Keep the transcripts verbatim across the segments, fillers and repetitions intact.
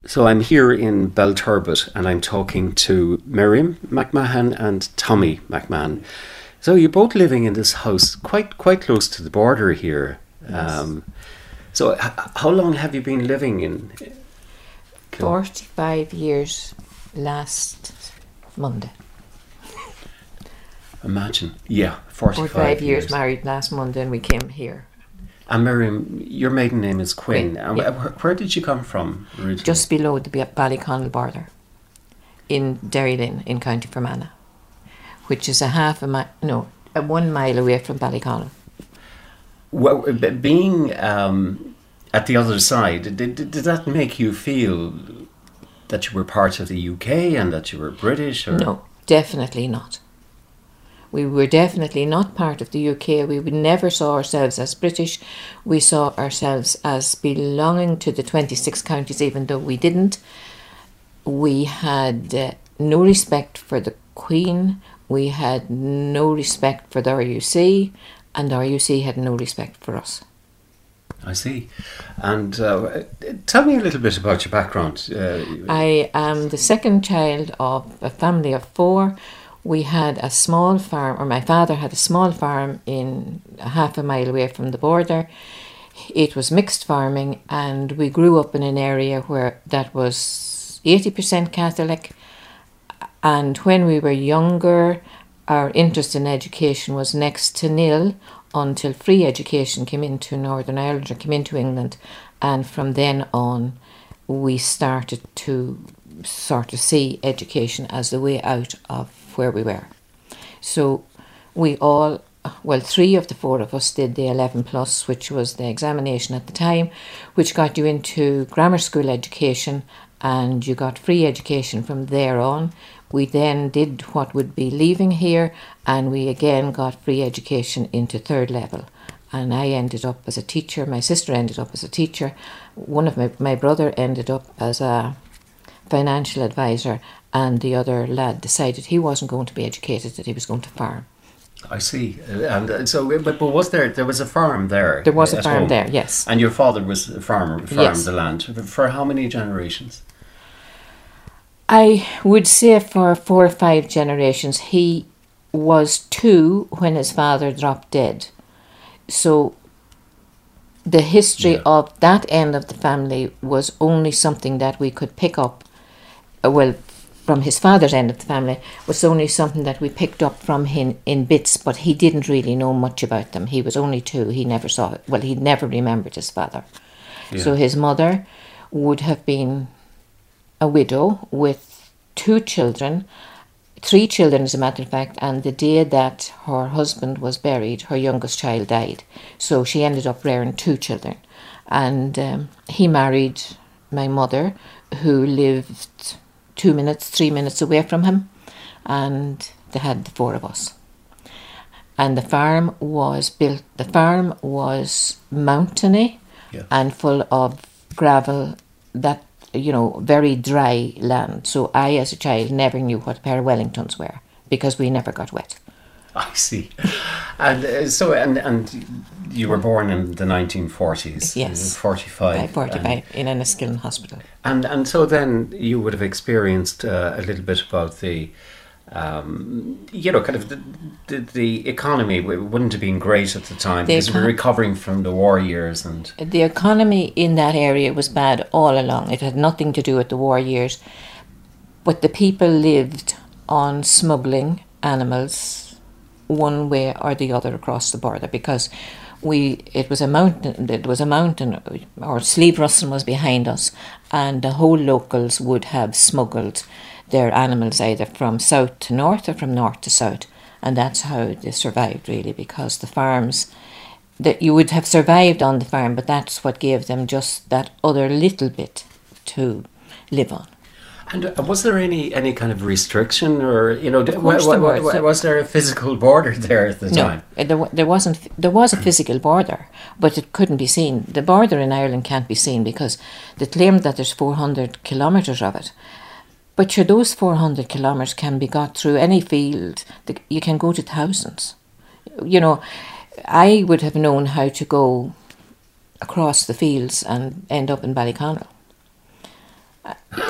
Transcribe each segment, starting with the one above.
So I'm here in Belturbet and I'm talking to Miriam McMahon and Tommy McMahon. So you're both living in this house quite quite close to the border here. Yes. Um, so h- how long have you been living in Kil- forty-five years last Monday. Imagine. Yeah, forty-five, forty-five years, years. married last Monday, and we came here. And Miriam, your maiden name is Quinn. Quinn, And yeah. wh- where did you come from originally? Just below the Ba- Ballyconnell border in Derrylin in County Fermanagh, which is a half a mile, no, a one mile away from Ballyconnell. Well, b- being um, at the other side, did, did, did that make you feel that you were part of the U K and that you were British? Or? No, definitely not. We were definitely not part of the U K. We would never saw ourselves as British. We saw ourselves as belonging to the twenty-six counties, even though we didn't. We had uh, no respect for the Queen. We had no respect for the R U C, and the R U C had no respect for us. I see. And uh, tell me a little bit about your background. Uh, I am the second child of a family of four. We had a small farm, or my father had a small farm in a half a mile away from the border. It was mixed farming, and we grew up in an area where that was eighty percent Catholic. And when we were younger, our interest in education was next to nil until free education came into Northern Ireland, or came into England. And from then on, we started to sort of see education as the way out of where we were. So we all, well, three of the four of us did the eleven plus, which was the examination at the time, which got you into grammar school education, and you got free education from there on. We then did what would be leaving here, and we again got free education into third level. And I ended up as a teacher, my sister ended up as a teacher, one of my, my brother ended up as a financial advisor, and the other lad decided he wasn't going to be educated, that he was going to farm. I see. Uh, And uh, so, but, but was there, there was a farm there? There was a at farm home. there, yes. And your father was a farmer, farmed Yes. the land. For how many generations? I would say for four or five generations. He was two when his father dropped dead. So the history Yeah. of that end of the family was only something that we could pick up, uh, well, from his father's end of the family, was only something that we picked up from him in bits, but he didn't really know much about them. He was only two. He never saw it. Well, he never remembered his father. Yeah. So his mother would have been a widow with two children, three children as a matter of fact, and the day that her husband was buried, her youngest child died. So she ended up rearing two children. And um, he married my mother, who lived two minutes, three minutes away from him, and they had the four of us. And the farm was built, the farm was mountainy Yeah. and full of gravel, that, you know, very dry land. So I, as a child, never knew what a pair of Wellingtons were, because we never got wet. I see. And uh, so, and and you were born in the nineteen forties. Yes. forty-five. By forty-five, in an Enniskillen hospital. And and so then you would have experienced uh, a little bit about the, um, you know, kind of the, the, the economy w- wouldn't have been great at the time, The because we were econ- recovering from the war years and The economy in that area was bad all along. It had nothing to do with the war years. But the people lived on smuggling animals one way or the other across the border, because we it was a mountain it was a mountain or Slieve Russell was behind us, and the whole locals would have smuggled their animals either from south to north or from north to south, and that's how they survived, really, because the farms that you would have survived on the farm, but that's what gave them just that other little bit to live on. And uh, was there any, any kind of restriction, or you know, d- course wa- there wa- was. wa- was there a physical border there at the No, time? uh, there, wa- there wasn't. There was a physical border, but it couldn't be seen. The border in Ireland can't be seen because they claim that there's four hundred kilometres of it. But sure, those four hundred kilometres can be got through any field. The- You can go to thousands. You know, I would have known how to go across the fields and end up in Ballyconnell.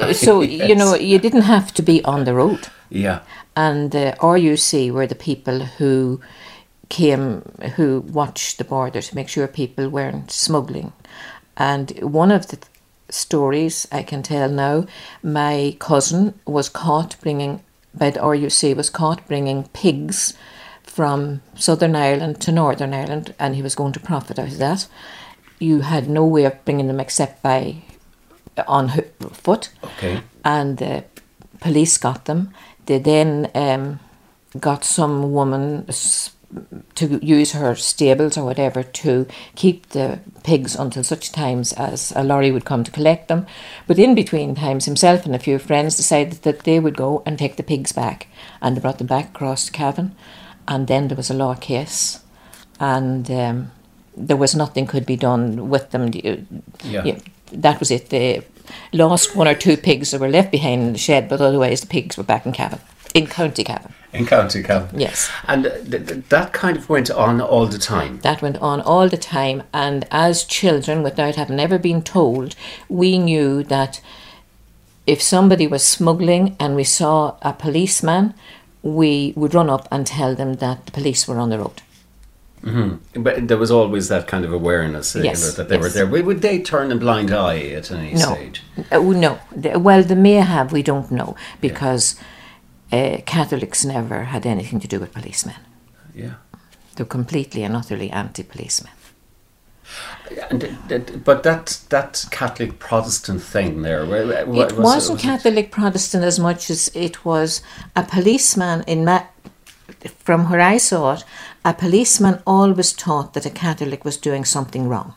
So, Yes. you know, you didn't have to be on the road. Yeah. And the R U C were the people who came, who watched the border to make sure people weren't smuggling. And one of the stories I can tell now, my cousin was caught bringing, by the R U C, was caught bringing pigs from Southern Ireland to Northern Ireland, and he was going to profit out of that. You had no way of bringing them except by on ho- foot. Okay. And the police got them. They then um, got some woman s- to use her stables or whatever to keep the pigs until such times as a lorry would come to collect them. But in between times, himself and a few friends decided that they would go and take the pigs back. And they brought them back across Cavan. And then there was a law case. And um, there was nothing could be done with them. Yeah. Yeah, that was it. They lost one or two pigs that were left behind in the shed, but otherwise the pigs were back in Cavan, in County Cavan. In County Cavan. Yes. And th- th- that kind of went on all the time. That went on all the time, and as children, without having ever been told, we knew that if somebody was smuggling and we saw a policeman, we would run up and tell them that the police were on the road. Mm-hmm. But there was always that kind of awareness, uh, Yes, you know, that they yes. were there. Would would they turn a blind eye at any No. stage? Uh, no. The- Well, they may have, we don't know, because uh, Catholics never had anything to do with policemen. Yeah. They're completely and utterly anti-policemen. And th- th- but that that Catholic Protestant thing there, wha- wha- It was wasn't was Catholic Protestant as much as it was a policeman in Ma- from where I saw it, a policeman always thought that a Catholic was doing something wrong.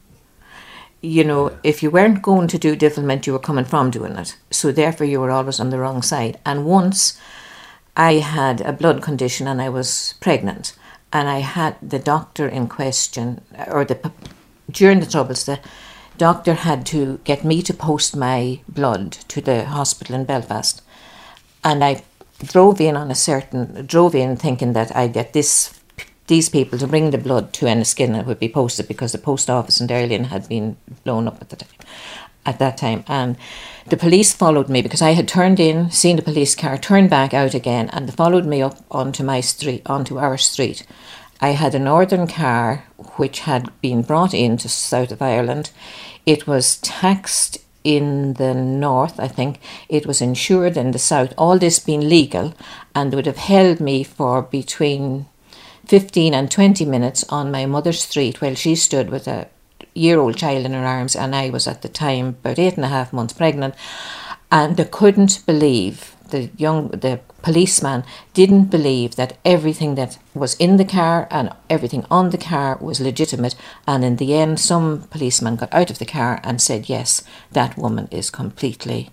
You know, if you weren't going to do devilment, you were coming from doing it. So therefore you were always on the wrong side. And once I had a blood condition and I was pregnant, and I had the doctor in question, or the during the troubles, the doctor had to get me to post my blood to the hospital in Belfast. And I drove in on a certain, drove in thinking that I'd get this, these people to bring the blood to Enniskillen and it would be posted because the post office in Derrylin had been blown up at the time, at that time. And the police followed me because I had turned in, seen the police car, turned back out again, and they followed me up onto my street, onto our street. I had a northern car which had been brought into south of Ireland. It was taxed in the north, I think. It was insured in the south. All this being legal, and would have held me for between fifteen and twenty minutes on my mother's street while she stood with a year-old child in her arms, and I was at the time about eight and a half months pregnant, and they couldn't believe, the young the policeman didn't believe that everything that was in the car and everything on the car was legitimate. And in the end, some policeman got out of the car and said, yes, that woman is completely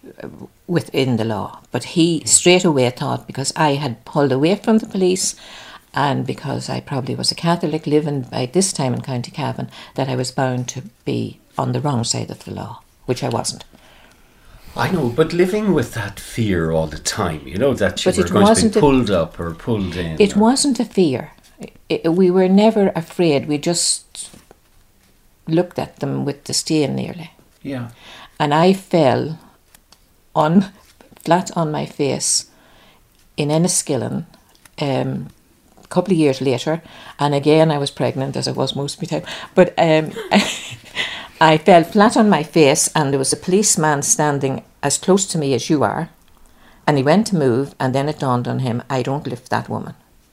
within the law. But he straight away thought, because I had pulled away from the police and because I probably was a Catholic living by this time in County Cavan, that I was bound to be on the wrong side of the law, which I wasn't. I know, but living with that fear all the time, you know, that you But were it going to wasn't be a- pulled up or pulled in. It or- wasn't a fear. It, we were never afraid. We just looked at them with disdain nearly. Yeah. And I fell on flat on my face in Enniskillen um, a couple of years later. And again, I was pregnant, as I was most of the time. But um, I fell flat on my face, and there was a policeman standing as close to me as you are. And he went to move, and then it dawned on him, I don't lift that woman.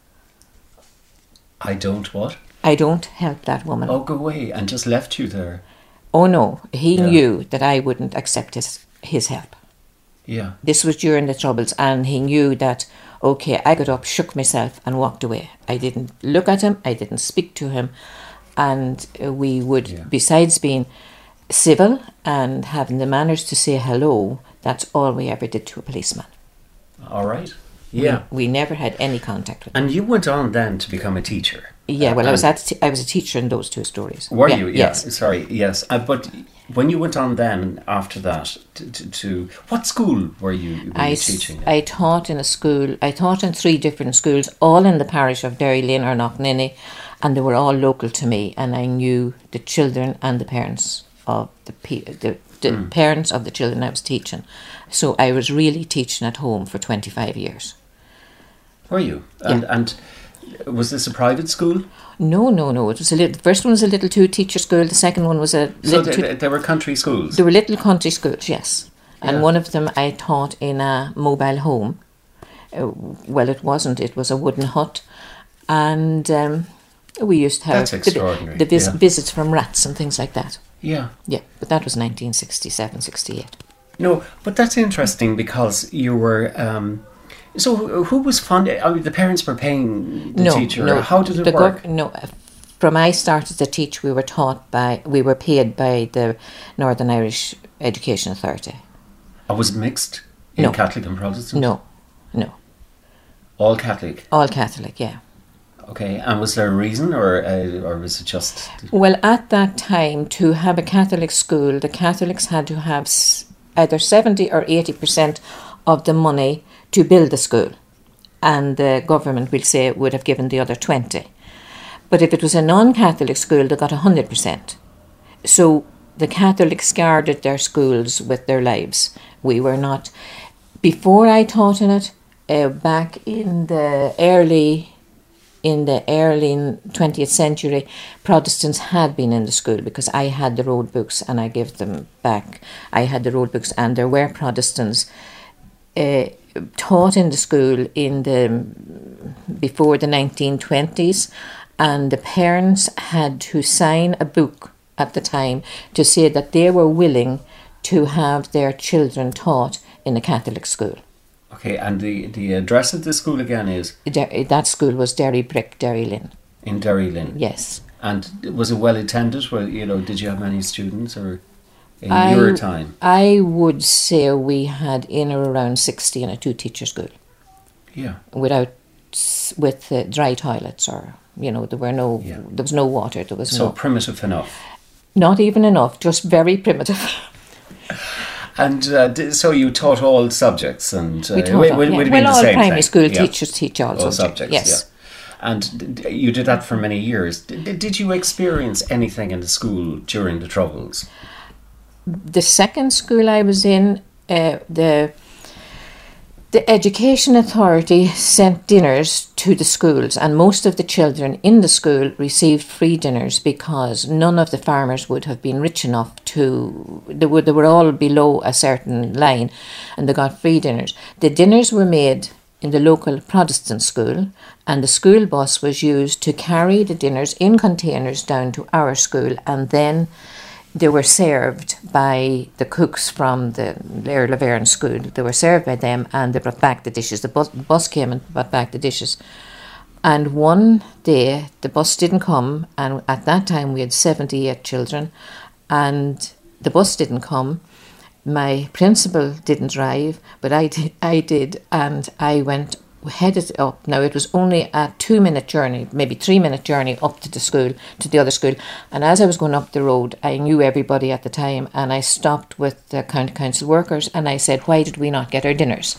I don't what? I don't help that woman. Oh, go away, and just left you there. Oh no, he Yeah. knew that I wouldn't accept his, his help. Yeah. This was during the Troubles, and he knew that, okay, I got up, shook myself and walked away. I didn't look at him, I didn't speak to him, and uh, we would, Yeah. besides being civil and having the manners to say hello, that's all we ever did to a policeman. All right. Yeah. We, we never had any contact with him. And you went on then to become a teacher. Yeah, well, I was And- at, I was a teacher in those two stories. Were Yeah, you? Yeah. Yes. Sorry. Yes. Uh, but when you went on then after that to, to, to what school were you, were I, you s- teaching? I taught in a school, I taught in three different schools, all in the parish of Derrylin or Knockninny, and they were all local to me, and I knew the children and the parents of the, pe- the the Mm. parents of the children I was teaching. So I was really teaching at home for twenty-five years. Were you? And Yeah. and was this a private school? No, no, no. It was a little. The first one was a little two teacher school. The second one was a So little. they, two, they, they were country schools. There were little country schools, yes. And Yeah. one of them I taught in a mobile home. Uh, well, it wasn't. It was a wooden hut. And um, we used to have That's extraordinary, the, the vis- yeah. visits from rats and things like that. Yeah. Yeah, but that was nineteen sixty-seven, sixty-eight. No, but that's interesting because you were. Um, so who, who was funding? I mean, the parents were paying the No, teacher. no. How did it the work? gov- no, uh, from I started to teach, we were taught by, we were paid by the Northern Irish Education Authority. I was mixed in No. Catholic and Protestant. No, no, All Catholic. all Catholic, yeah. Okay, and was there a reason, or uh, or was it just? Well, at that time, to have a Catholic school, the Catholics had to have s- either seventy or eighty percent of the money to build the school, and the government, we'll say, would have given the other twenty. But if it was a non-Catholic school, they got one hundred percent. So the Catholics guarded their schools with their lives. We were not. Before I taught in it, uh, back in the early in the early twentieth century, Protestants had been in the school because I had the road books and I gave them back. I had the road books, and there were Protestants uh, taught in the school in the before the nineteen twenties, and the parents had to sign a book at the time to say that they were willing to have their children taught in a Catholic school. Okay, and the, the address of the school again is Der- That school was Derry Brick, Derry Lynn. in Derry Lynn. Yes. And was it well attended? Well, you know, did you have many students, or in I- your time? I would say we had in or around sixty in a two-teacher school, Yeah. without s- with uh, dry toilets, or you know, there were no Yeah. there was no water, there was So no primitive enough. not even enough, just very primitive. And uh, d- so you taught all subjects, and uh, We taught would, all- would, yeah. would it well, be the all same primary thing? school Yeah. teachers teach all, All subjects. subjects. Yes. Yeah. And d- d- you did that for many years. D- d- did you experience anything in the school during the Troubles? The second school I was in, uh, the the education authority sent dinners to the schools, and most of the children in the school received free dinners because none of the farmers would have been rich enough to. They would they were all below a certain line, and they got free dinners. The dinners were made in the local Protestant school, and the school bus was used to carry the dinners in containers down to our school, and then they were served by the cooks from the Lair Laverne school. They were served by them, and they brought back the dishes. The bus, bus came and brought back the dishes. And one day, the bus didn't come, and at that time we had seventy-eight children, and the bus didn't come. My principal didn't drive, but I did, I did, and I went headed up. Now it was only a two minute journey, maybe three minute journey up to the school, to the other school. And as I was going up the road, I knew everybody at the time, and I stopped with the county council workers and I said, why did we not get our dinners?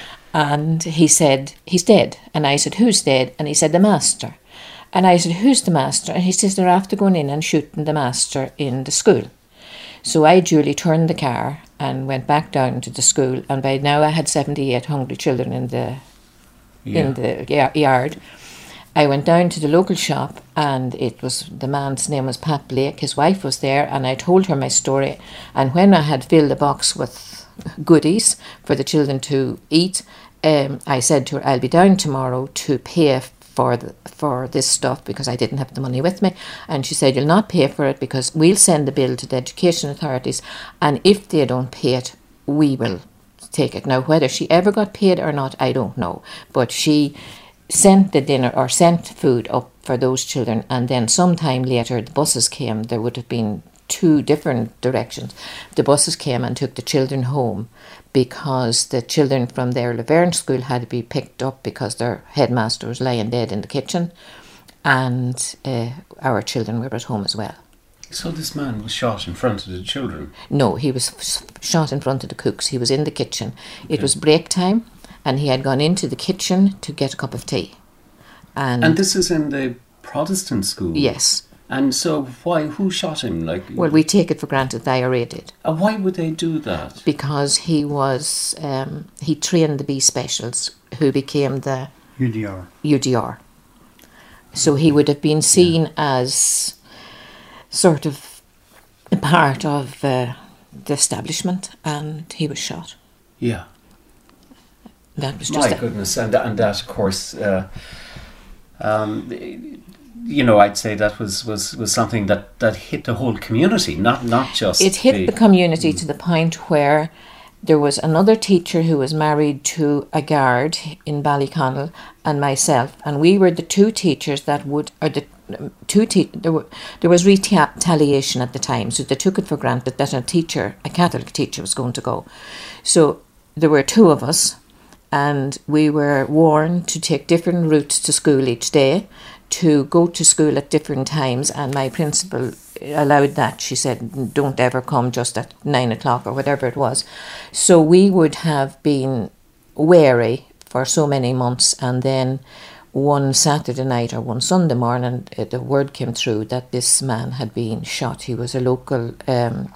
And he said, he's dead. And I said, who's dead? And he said, the master. And I said, who's the master? And he says, they're after going in and shooting the master in the school. So I duly turned the car and went back down to the school, and by now I had seventy-eight hungry children in the Yeah. in the ya- yard. I went down to the local shop, and it was, the man's name was Pat Blake. His wife was there, and I told her my story. And when I had filled the box with goodies for the children to eat, um, I said to her, I'll be down tomorrow to pay for the, for this stuff because I didn't have the money with me. And she said, you'll not pay for it because we'll send the bill to the education authorities, and if they don't pay it, we will take it. Now, whether she ever got paid or not, I don't know. But she sent the dinner or sent food up for those children, and then sometime later the buses came. There would have been two different directions. The buses came and took the children home because the children from their Laverne school had to be picked up because their headmaster was lying dead in the kitchen, and uh, our children were at home as well. So this man was shot in front of the children. No, he was s- shot in front of the cooks. He was in the kitchen. It was break time, and he had gone into the kitchen to get a cup of tea. And, And this is in the Protestant school. yes, And so why, who shot him? Like, Well, we take it for granted the I R A did. and why would they do that? Because he was, um, he trained the B specials who became the U D R. U D R. So he would have been seen as sort of a part of uh, the establishment, and he was shot. Yeah. That was just My a- goodness, and and that of course, uh, um, you know, I'd say that was, was, was something that, that hit the whole community, not not just It hit the community to the point where there was another teacher who was married to a guard in Ballyconnell and myself, and we were the two teachers that would, or the um, two te- there were there was reta- retaliation at the time, so they took it for granted that a teacher, a Catholic teacher, was going to go. So there were two of us, and we were warned to take different routes to school each day, to go to school at different times, and my principal allowed that. She said, don't ever come just at nine o'clock or whatever it was. So we would have been wary for so many months, and then one Saturday night or one Sunday morning, uh, the word came through that this man had been shot. He was a local um,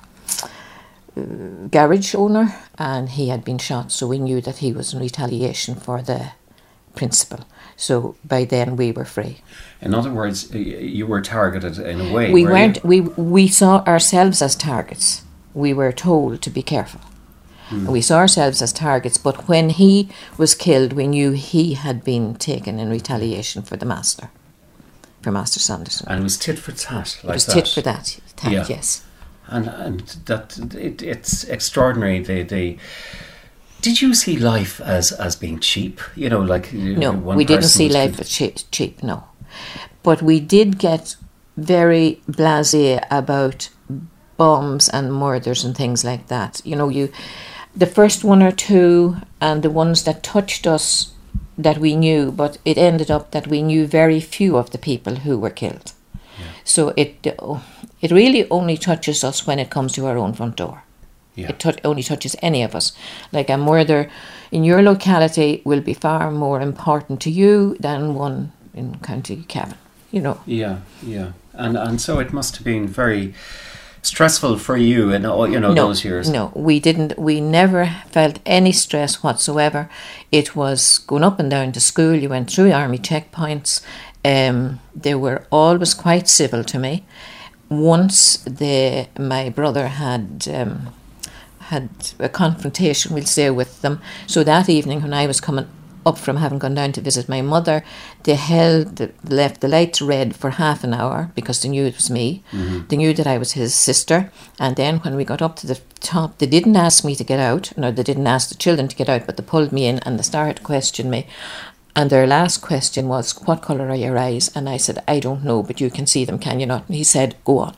garage owner, and he had been shot, so we knew that he was in retaliation for the principal. So by then we were free. In other words, y- you were targeted in a way. We were weren't. you? We we saw ourselves as targets. We were told to be careful. And we saw ourselves as targets. But when he was killed, we knew he had been taken in retaliation for the master, for Master Sanderson. And it was tit for tat, like it was that. tit for that. tat, Yeah. Yes. And and that it, it's extraordinary. They they. Did you see life as, as being cheap? You know, like you No, know, one we didn't person see was life killed- as cheap, cheap. No, but we did get very blasé about bombs and murders and things like that. You know, you. The first one or two, and the ones that touched us that we knew, but it ended up that we knew very few of the people who were killed. So it it really only touches us when it comes to our own front door. Yeah. It tou- only touches any of us. Like a murder in your locality will be far more important to you than one in County Cavan. You know. Yeah, yeah, and and so it must have been very stressful for you in all you know no, those years. No, we didn't. We never felt any stress whatsoever. It was going up and down to school. You went through army checkpoints. Um, they were always quite civil to me. Once the my brother had um, had a confrontation, we'll say, with them. So that evening, when I was coming up from having gone down to visit my mother, they held the, left the lights red for half an hour because they knew it was me. Mm-hmm. They knew that I was his sister. And then when we got up to the top, they didn't ask me to get out. No, they didn't ask the children to get out, but they pulled me in and they started to question me. And their last question was, what colour are your eyes? And I said, I don't know, but you can see them, can you not? And he said, go on.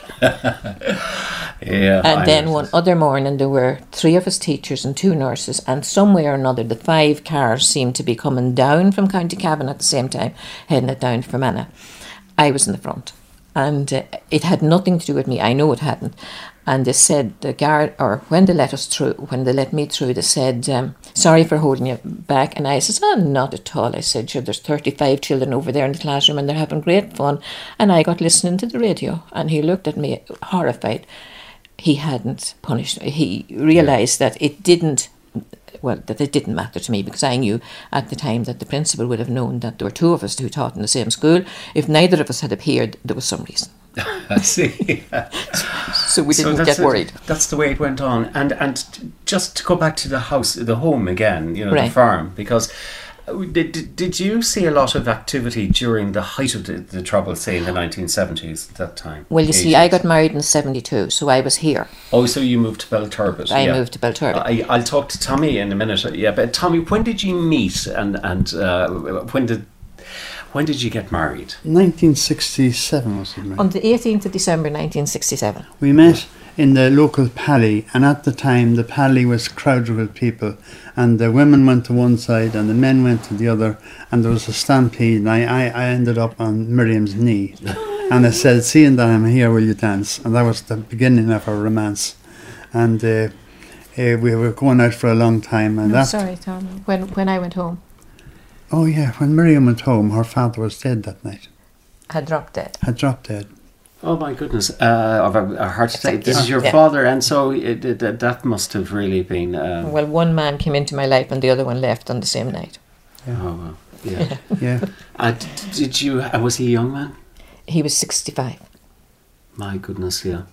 Yeah. And I then know. one other morning, there were three of us teachers and two nurses, and some way or another, the five cars seemed to be coming down from County Cavan at the same time, heading it down to Fermanagh. I was in the front, and uh, it had nothing to do with me. I know it hadn't. And they said, the guard, or when they let us through, when they let me through, they said, um, sorry for holding you back. And I said, oh, not at all. I said, sure, there's thirty-five children over there in the classroom and they're having great fun. And I got listening to the radio, and he looked at me horrified. He hadn't punished me. He realised that it didn't, well, that it didn't matter to me, because I knew at the time that the principal would have known that there were two of us who taught in the same school. If neither of us had appeared, there was some reason. I see. So we didn't that's get the- worried. That's the way it went on. And and t- just to go back to the house, the home again, you know, the Right. farm, because uh, did, did did you see a lot of activity during the height of the, the trouble, say in the nineteen seventies at that time? Well, you see, I eighties? got married in seventy-two, so I was here. Oh, so you moved to Belturbet. I yeah. moved to Belturbet. I, I'll talk to Tommy in a minute. Yeah, but Tommy, when did you meet, and and uh, when did when did you get married? nineteen sixty-seven was it, right? On the eighteenth of December nineteen sixty-seven. We met in the local Pally, and at the time the Pally was crowded with people, and the women went to one side and the men went to the other, and there was a stampede, and I, I, I ended up on Miriam's knee. And I said, seeing that I'm here, will you dance? And that was the beginning of our romance. And uh, uh, we were going out for a long time. And No, that, sorry, Tom. When when I went home, Oh yeah, when Miriam went home, her father was dead that night. I dropped dead. Had dropped dead. Oh my goodness! Uh, of a, a heart attack. This is your Yeah. father, and so it, it, that that must have really been. Um, Well, one man came into my life and the other one left on the same night. oh well, yeah. Yeah. Uh, d- d- did you? Uh, was he a young man? He was sixty-five. My goodness, yeah.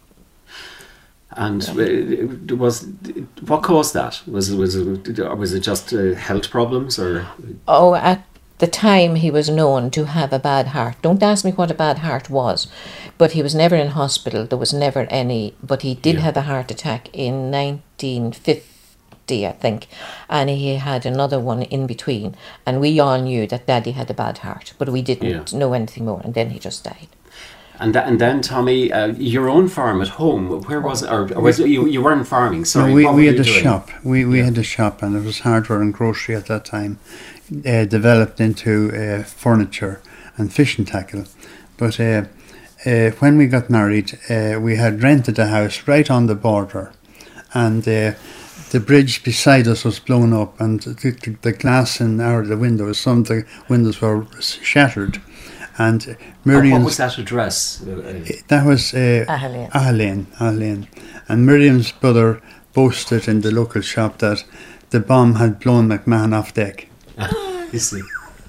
And uh, was what caused that? Was it was it was it just uh, health problems or? Oh, at the time he was known to have a bad heart. Don't ask me what a bad heart was, but he was never in hospital. There was never any. But he did Yeah. have a heart attack in nineteen fifty, I think, and he had another one in between. And we all knew that Daddy had a bad heart, but we didn't Yeah. know anything more. And then he just died. And th- and then Tommy, uh, your own farm at home. Where was it? Or, or was it, you you weren't farming? Sorry, No, we what we were had you a doing? shop. We we Yeah. had a shop, and it was hardware and grocery at that time. Uh, developed into uh, furniture and fishing tackle, but uh, uh, when we got married, uh, we had rented a house right on the border, and uh, the bridge beside us was blown up, and the, the, the glass in our the windows, some of the windows were shattered, and And Miriam's. what was that address? Uh, uh, That was uh, Ahalean. Ahalean, Ahalean. And Miriam's brother boasted in the local shop that the bomb had blown McMahon off deck. you see.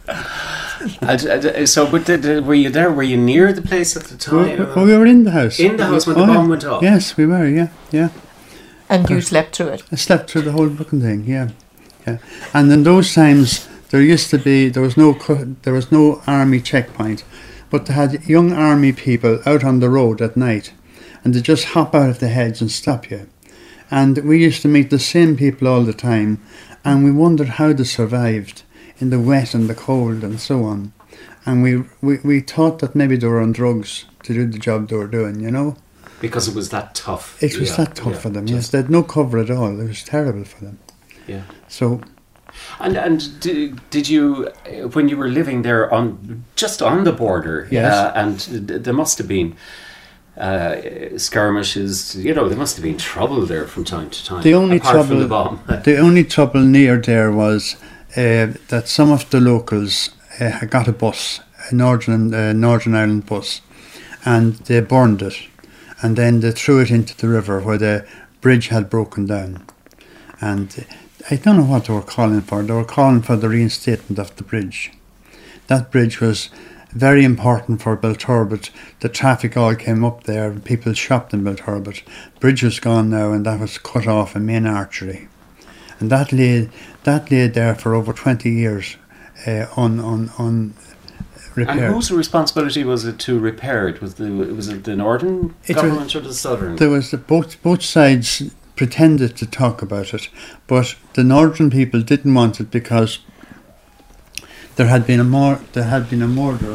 And, and, so, but did, did- were you there? Were you near the place at the We, time? we, we were in the house. In the house when the Oh, bomb yeah. went off? Yes, we were, yeah, yeah. And you slept through it. I slept through the whole fucking thing, yeah. yeah. And in those times, there used to be, there was no co- there was no army checkpoint, but they had young army people out on the road at night, and they just hop out of the hedge and stop you. And we used to meet the same people all the time, and we wondered how they survived in the wet and the cold and so on. And we, we, we thought that maybe they were on drugs to do the job they were doing, you know. Because it was that tough. It was Yeah, that tough yeah, for them, yes. just- They had no cover at all. It was terrible for them. Yeah. So, And and did, did you, uh, when you were living there on just on the border, Yes. uh, and th- there must have been uh, skirmishes, you know, there must have been trouble there from time to time. The only apart trouble, from the bomb. the only trouble near there was uh, that some of the locals uh, had got a bus, a Northern uh, Northern Ireland bus, and they burned it, and then they threw it into the river where the bridge had broken down, and I don't know what they were calling for. They were calling for the reinstatement of the bridge. That bridge was very important for Belturbet. The traffic all came up there, and people shopped in Belturbet. Bridge was gone now, and that was cut off a main artery, and that lay that lay there for over twenty years, uh, on on on repaired. And whose responsibility was it to repair it? Was the was it the northern It was- government or the southern? There was the, both both sides pretended to talk about it, but the northern people didn't want it because there had been a mor- there had been a murder.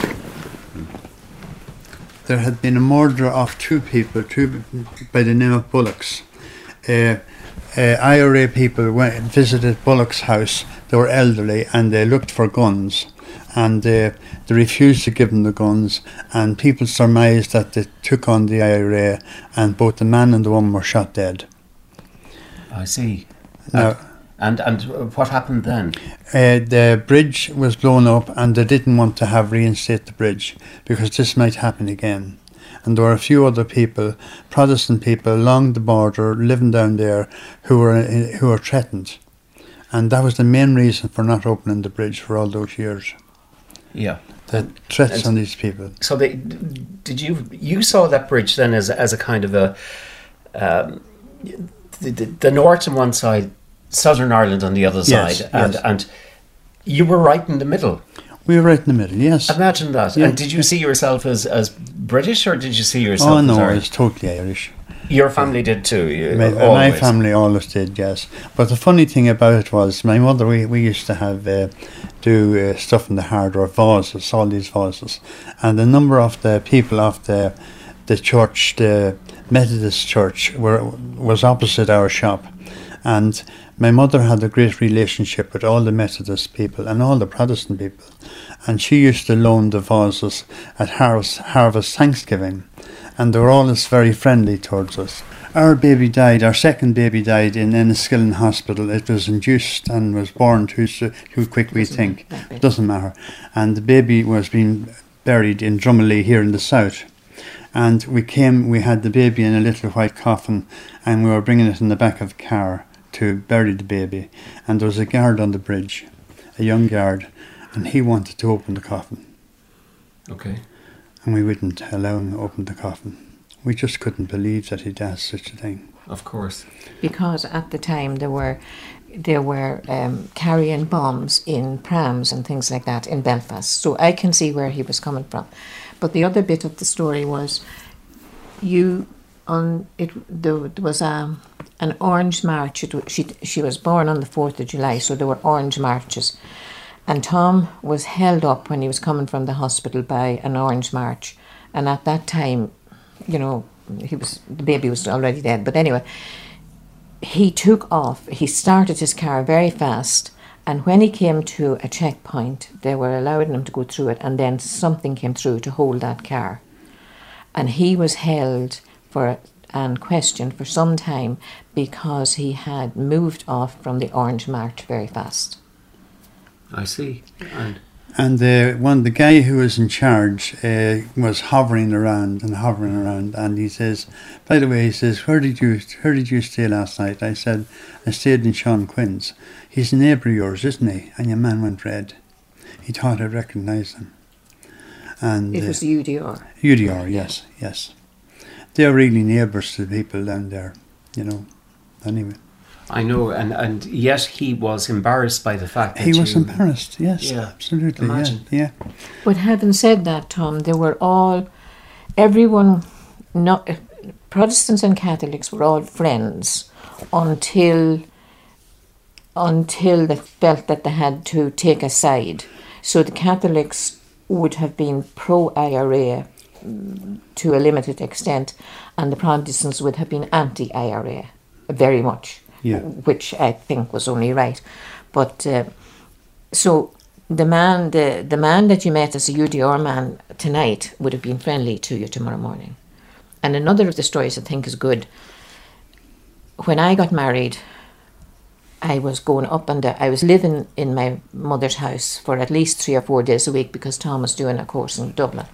There had been a murder of two people, two by the name of Bullocks. Uh, uh, I R A people went and visited Bullock's house. They were elderly and they looked for guns, and uh, they refused to give them the guns. And people surmised that they took on the I R A, and both the man and the woman were shot dead. I see. Now, And and what happened then? Uh, the bridge was blown up, and they didn't want to have reinstate the bridge because this might happen again. And there were a few other people, Protestant people along the border, living down there, who were uh, who were threatened, and that was the main reason for not opening the bridge for all those years. Yeah. The threats And- on these people. So they did you you saw that bridge then as as a kind of a um, the, the, the north on one side, Southern Ireland on the other Yes, side, and yes. and you were right in the middle. We were right in the middle. Yes. Imagine that. Yeah. And did you see yourself as, as British, or did you see yourself Oh as no, Irish? it's totally Irish. Your family did too. You, My, my always. family always did, yes. But the funny thing about it was, my mother, we, we used to have uh, do uh, stuff in the hardware, vases, all these vases, and a number of the people of the the church, the Methodist church, were was opposite our shop, and my mother had a great relationship with all the Methodist people and all the Protestant people, and she used to loan the vases at Harvest, Harvest Thanksgiving, and they were always very friendly towards us. Our baby died, our second baby died in Enniskillen Hospital. It was induced and was born too, so- too quick, we Doesn't think. matter. Doesn't matter. And the baby was being buried in Drummondley here in the south. And we came, we had the baby in a little white coffin, and we were bringing it in the back of the car to bury the baby. And there was a guard on the bridge, a young guard, and he wanted to open the coffin. Okay. And we wouldn't allow him to open the coffin. We just couldn't believe that he'd asked such a thing. Of course. Because at the time there were there were um, carrying bombs in prams and things like that in Belfast. So I can see where he was coming from. But the other bit of the story was you on it. There, there was a an orange march. It, she she was born on the fourth of July, so there were orange marches. And Tom was held up when he was coming from the hospital by an orange march. And at that time, you know, he was the baby was already dead. But anyway, he took off. He started his car very fast. And when he came to a checkpoint, they were allowing him to go through it. And then something came through to hold that car. And he was held for and questioned for some time because he had moved off from the orange march very fast. I see. And And uh, one, the guy who was in charge uh, was hovering around and hovering around, and he says, by the way, he says, where did you where did you stay last night? I said, I stayed in Sean Quinn's. He's a neighbour of yours, isn't he? And your man went red. He thought I recognised him. And It uh, was the U D R. U D R, yes, yes. They're really neighbours to the people down there, you know. Anyway. I know, and, and yet he was embarrassed by the fact that He was you, embarrassed, yes, Yeah, absolutely, yeah, imagine. yeah. But having said that, Tom, they were all, everyone, not Protestants and Catholics were all friends until until they felt that they had to take a side. So the Catholics would have been pro-I R A to a limited extent, and the Protestants would have been anti-I R A very much. Yeah. Which I think was only right. But uh, so the man, the, the man that you met as a U D R man tonight would have been friendly to you tomorrow morning. And another of the stories I think is good. When I got married, I was going up and down. I was living in my mother's house for at least three or four days a week because Tom was doing a course in Dublin.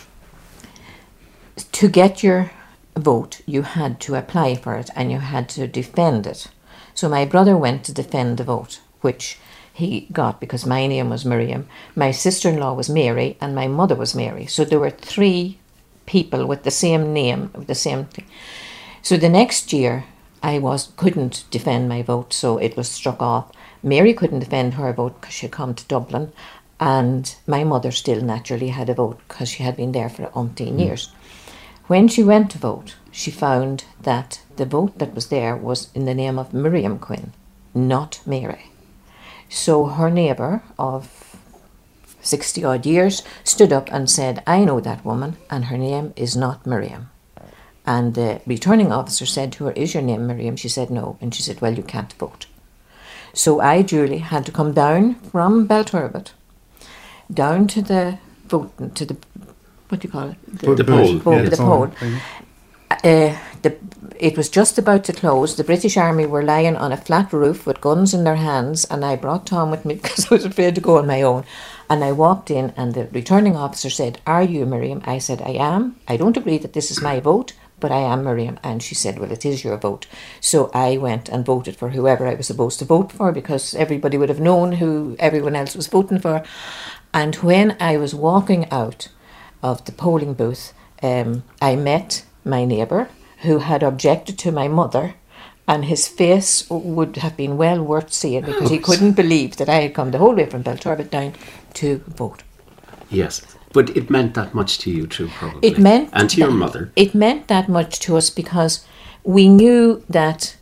To get your vote, you had to apply for it and you had to defend it. So my brother went to defend the vote, which he got because my name was Miriam, my sister-in-law was Mary, and my mother was Mary. So there were three people with the same name, with the same thing. So the next year, I was couldn't defend my vote, so it was struck off. Mary couldn't defend her vote because she had come to Dublin, and my mother still naturally had a vote because she had been there for umpteen mm. years. When she went to vote, she found that the vote that was there was in the name of Miriam Quinn, not Mary. So her neighbour of sixty odd years stood up and said, I know that woman and her name is not Miriam. And the returning officer said to her, is your name Miriam? She said no. And she said, well, you can't vote. So I, Julie, had to come down from Belturbet, down to the vote, to the, what do you call it? The, the poll. Vote, Yeah, the the poll. poll. Uh, the, it was just about to close. The British Army were lying on a flat roof with guns in their hands, and I brought Tom with me because I was afraid to go on my own. And I walked in, and the returning officer said, are you Miriam? I said, I am. I don't agree that this is my vote, but I am Miriam. And she said, well, it is your vote. So I went and voted for whoever I was supposed to vote for because everybody would have known who everyone else was voting for. And when I was walking out of the polling booth, um, I met my neighbour who had objected to my mother, and his face would have been well worth seeing because he couldn't believe that I had come the whole way from Belturbet down to vote. Yes, but it meant that much to you too, probably. It meant and to your that, mother. It meant that much to us because we knew that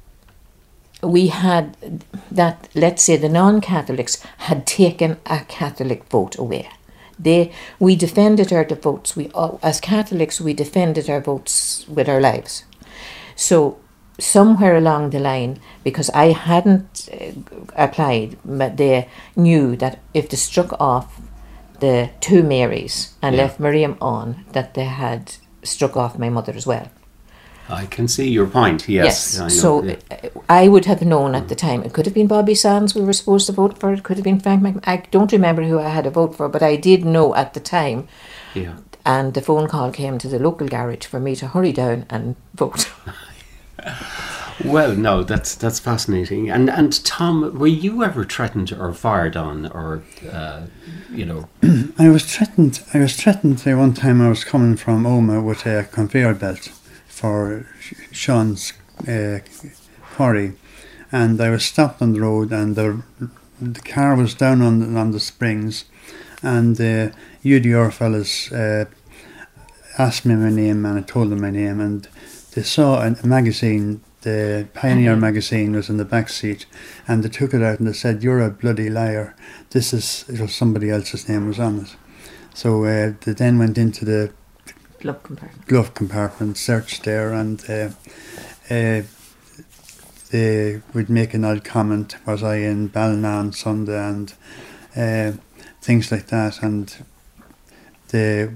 we had, that let's say the non-Catholics had taken a Catholic vote away. They, we defended our votes. We, as Catholics, we defended our votes with our lives. So somewhere along the line, because I hadn't uh, applied, but they knew that if they struck off the two Marys and Yeah. left Miriam on, that they had struck off my mother as well. I can see your point, yes. I know, so yeah. uh, I would have known at the time. It could have been Bobby Sands we were supposed to vote for. It could have been Frank Mc... I don't remember who I had a vote for, but I did know at the time. Yeah. and the phone call came to the local garage for me to hurry down and vote. Well, no, that's that's fascinating. And and Tom, were you ever threatened or fired on, or uh, you know? I was threatened. I was threatened uh, one time. I was coming from Oma with a conveyor belt for Sean's uh, quarry, and I was stopped on the road, and the the car was down on the, on the springs, and the uh, U D R fellas uh, asked me my name, and I told them my name, and they saw a, a magazine. The Pioneer magazine was in the back seat, and they took it out and they said, "You're a bloody liar. This is," it was somebody else's name was on it. So uh, they then went into the glove compartment, glove compartment searched there, and uh, uh, they would make an odd comment, was I in Ballina on Sunday, and uh, things like that. And they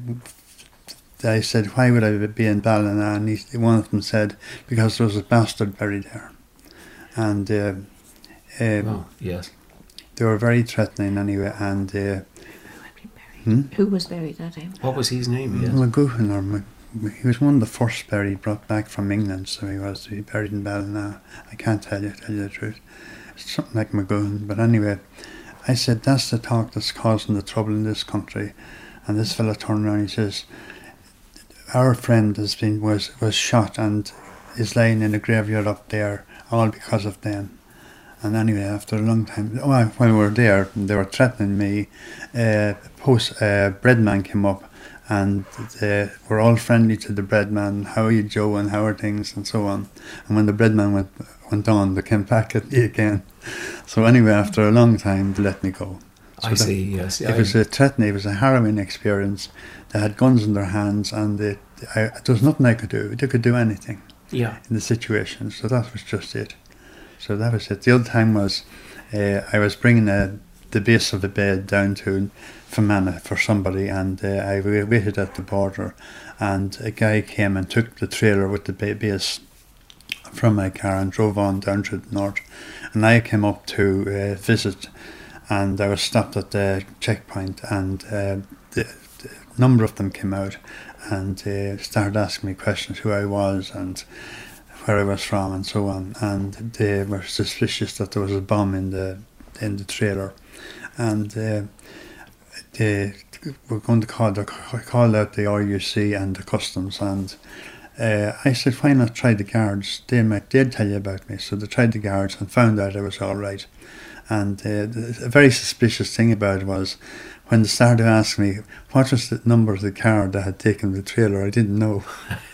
I said, "Why would I be in Ballina?" And he, one of them said, "Because there was a bastard buried there." And uh, uh, oh, yes, they were very threatening anyway. And uh, hmm? Who was buried that time? What was his name? Yes. McGuhan, or Mc, he was one of the first buried, brought back from England. So he was to be buried in Ballina. I can't tell you, tell you the truth. It's something like McGuhan. But anyway, I said, "That's the talk that's causing the trouble in this country." And this fella turned around and he says, "Our friend has been was was shot and is lying in a graveyard up there, all because of them." And anyway, after a long time, oh, while we were there, they were threatening me. Uh, post uh, breadman came up, and they were all friendly to the breadman. "How are you, Joe? And how are things?" and so on. And when the breadman went went on, they came back at me again. So anyway, after a long time, they let me go. So I see. Yes, it was a threatening. It was a harrowing experience. They had guns in their hands, and they, I, there was nothing I could do. They could do anything yeah. in the situation. So that was just it. So that was it. The other time was uh, I was bringing a, the base of the bed down to Fermanagh for somebody, and uh, I waited at the border, and a guy came and took the trailer with the base from my car and drove on down to the north. And I came up to uh, visit, and I was stopped at the checkpoint, and uh, the number of them came out and uh, started asking me questions, who I was and where I was from and so on, and they were suspicious that there was a bomb in the in the trailer, and uh, they were going to call the, call out the R U C and the customs, and uh, I said, "Why not try the guards? They might they'd tell you about me." So they tried the guards and found out I was all right. And uh, the, a very suspicious thing about it was, when they started asking me what was the number of the car that had taken the trailer, I didn't know.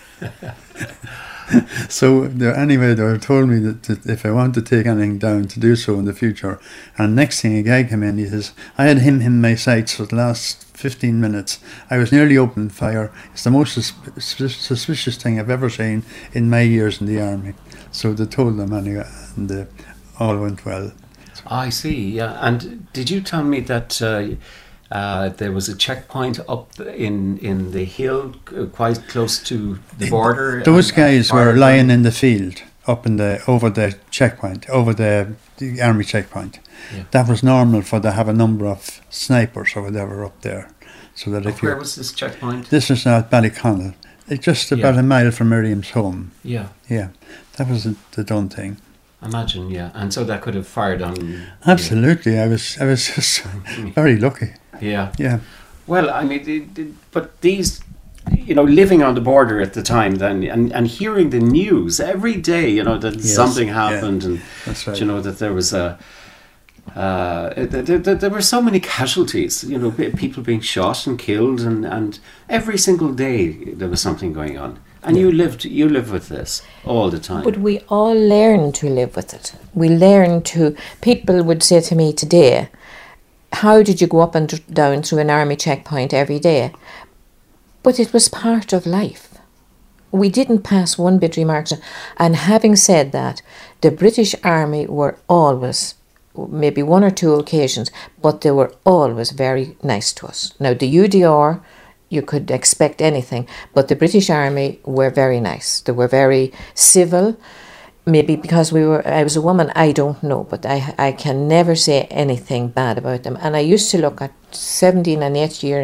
So they, anyway, they told me that, that if I wanted to take anything down, to do so in the future. And next thing, a guy came in, he says, "I had him in my sights for the last fifteen minutes. I was nearly opening fire. It's the most sus- sus- suspicious thing I've ever seen in my years in the army." So they told them anyway, and uh, all went well. I see, yeah. And did you tell me that uh, uh, there was a checkpoint up in in the hill, uh, quite close to the border? Those and, guys and were lying in the field, up in the over the checkpoint, over the, the army checkpoint. Yeah. That was normal for to have a number of snipers or whatever up there, so that oh, if you. Where was this checkpoint? This is at Ballyconnell. It's just about yeah. a mile from Miriam's home. Yeah. Yeah, that was the, the done thing. Imagine, yeah, and so that could have fired on. Absolutely, you know. I was, I was just very lucky. Yeah, yeah. Well, I mean, it, it, but these, you know, living on the border at the time, then, and, and hearing the news every day, you know, that yes, something happened, yeah. and that's right. You know that there was a, uh, there, there, there were so many casualties, you know, people being shot and killed, and, and every single day there was something going on. And yeah. you lived, you live with this all the time. But we all learn to live with it. We learn to. People would say to me today, "How did you go up and down through an army checkpoint every day?" But it was part of life. We didn't pass one bit remarks. And having said that, the British Army were always, maybe one or two occasions, but they were always very nice to us. Now the U D R, you could expect anything, but the British Army were very nice. They were very civil. Maybe because we were, I was a woman, I don't know, but I I can never say anything bad about them. And I used to look at seventeen and eighteen year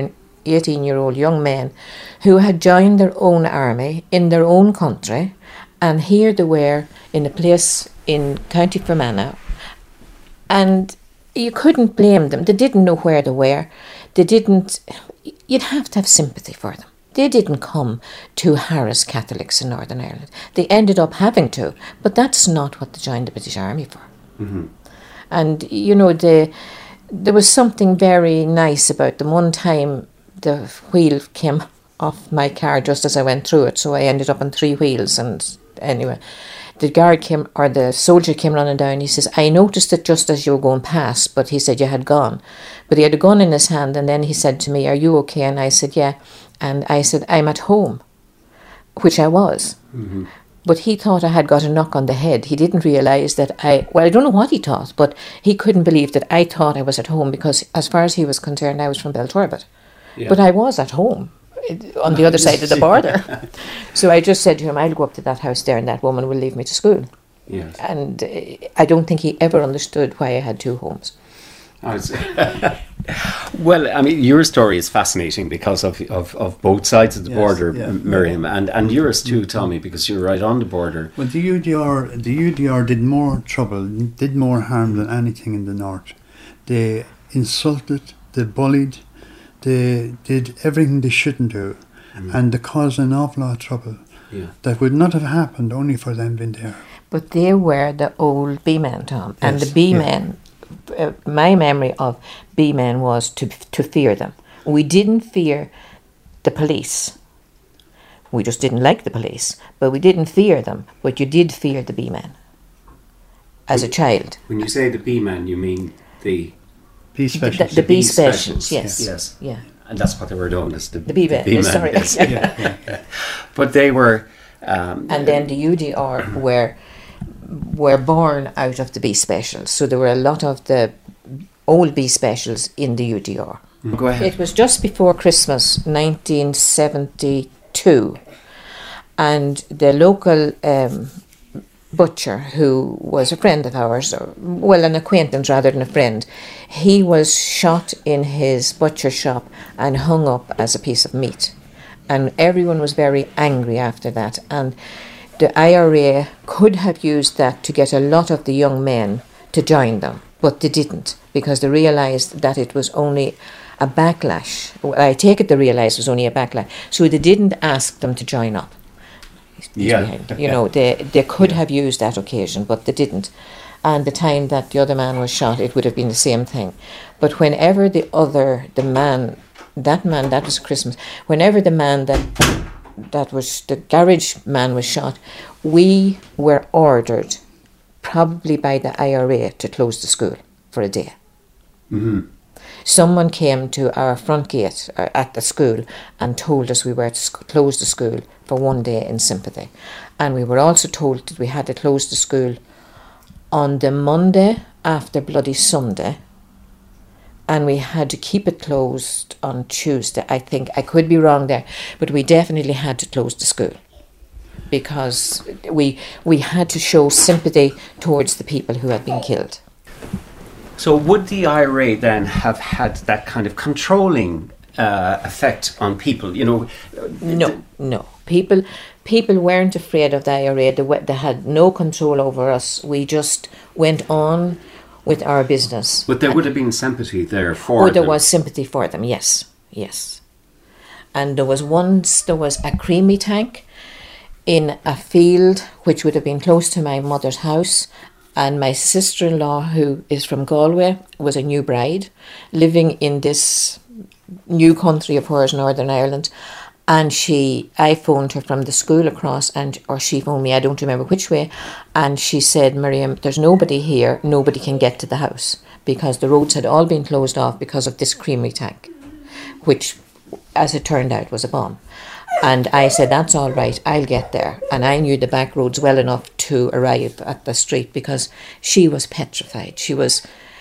eighteen-year-old young men who had joined their own army in their own country, and here they were in a place in County Fermanagh, and you couldn't blame them. They didn't know where they were. They didn't... You'd have to have sympathy for them. They didn't come to harass Catholics in Northern Ireland. They ended up having to, but that's not what they joined the British Army for. Mm-hmm. And, you know, the, there was something very nice about them. One time the wheel came off my car just as I went through it, so I ended up on three wheels. And anyway, the guard came, or the soldier came running down. He says, I noticed it just as you were going past, but he said you had gone. But he had a gun in his hand, and then he said to me, are you okay? And I said, yeah. And I said, I'm at home, which I was. Mm-hmm. But he thought I had got a knock on the head. He didn't realise that I... Well, I don't know what he thought, but he couldn't believe that I thought I was at home, because as far as he was concerned, I was from Belturbet. Yeah. But I was at home on the other side of the border. So I just said to him, I'll go up to that house there and that woman will leave me to school. Yes. And uh, I don't think he ever understood why I had two homes. I was well, I mean, your story is fascinating because of of, of both sides of the yes, border, yeah, Miriam, yeah. and and yours too, Tommy, because you're right on the border. Well, the U D R, the U D R did more trouble, did more harm than anything in the north. They insulted, they bullied, they did everything they shouldn't do, mm. and they caused an awful lot of trouble. Yeah. That would not have happened only for them being there. But they were the old B-men, Tom, and yes, the B-men. Yeah. Uh, my memory of B-men was to to fear them. We didn't fear the police. We just didn't like the police, but we didn't fear them. But you did fear the B-men as when, a child. When you say the B-men, you mean the B specials. The, the, the B specials, yes, yes, yeah. And that's what they were known as, the, the B-men. The Sorry, yes. yeah, yeah, yeah. But they were, um, and then the U D R were. were born out of the B specials. So there were a lot of the old B specials in the U D R. Go ahead. It was just before Christmas, nineteen seventy-two, and the local um, butcher, who was a friend of ours, or, well, an acquaintance rather than a friend, he was shot in his butcher shop and hung up as a piece of meat. And everyone was very angry after that. And the I R A could have used that to get a lot of the young men to join them, but they didn't, because they realised that it was only a backlash. Well, I take it they realised it was only a backlash, so they didn't ask them to join up. Yeah. You know, they, they could yeah. have used that occasion, but they didn't. And the time that the other man was shot, it would have been the same thing. But whenever the other, the man, that man, that was Christmas, whenever the man that... that was the garage man was shot, we were ordered probably by the I R A to close the school for a day. Mm-hmm. Someone came to our front gate uh, at the school and told us we were to sc- close the school for one day in sympathy. And we were also told that we had to close the school on the Monday after Bloody Sunday, and we had to keep it closed on Tuesday, I think. I could be wrong there, but we definitely had to close the school because we we had to show sympathy towards the people who had been killed. So would the I R A then have had that kind of controlling uh, effect on people? You know, no, no. People people weren't afraid of the I R A. They, they had no control over us. We just went on with our business. But there would have been sympathy there for Oh, there them. was sympathy for them, yes, yes. And there was once, there was a creamy tank in a field which would have been close to my mother's house, and my sister-in-law, who is from Galway, was a new bride, living in this new country of hers, Northern Ireland, and she, I phoned her from the school across, and or she phoned me, I don't remember which way, and she said, Miriam, there's nobody here, nobody can get to the house, because the roads had all been closed off because of this creamery tank, which, as it turned out, was a bomb. And I said, that's all right, I'll get there. And I knew the back roads well enough to arrive at the street, because she was petrified. She was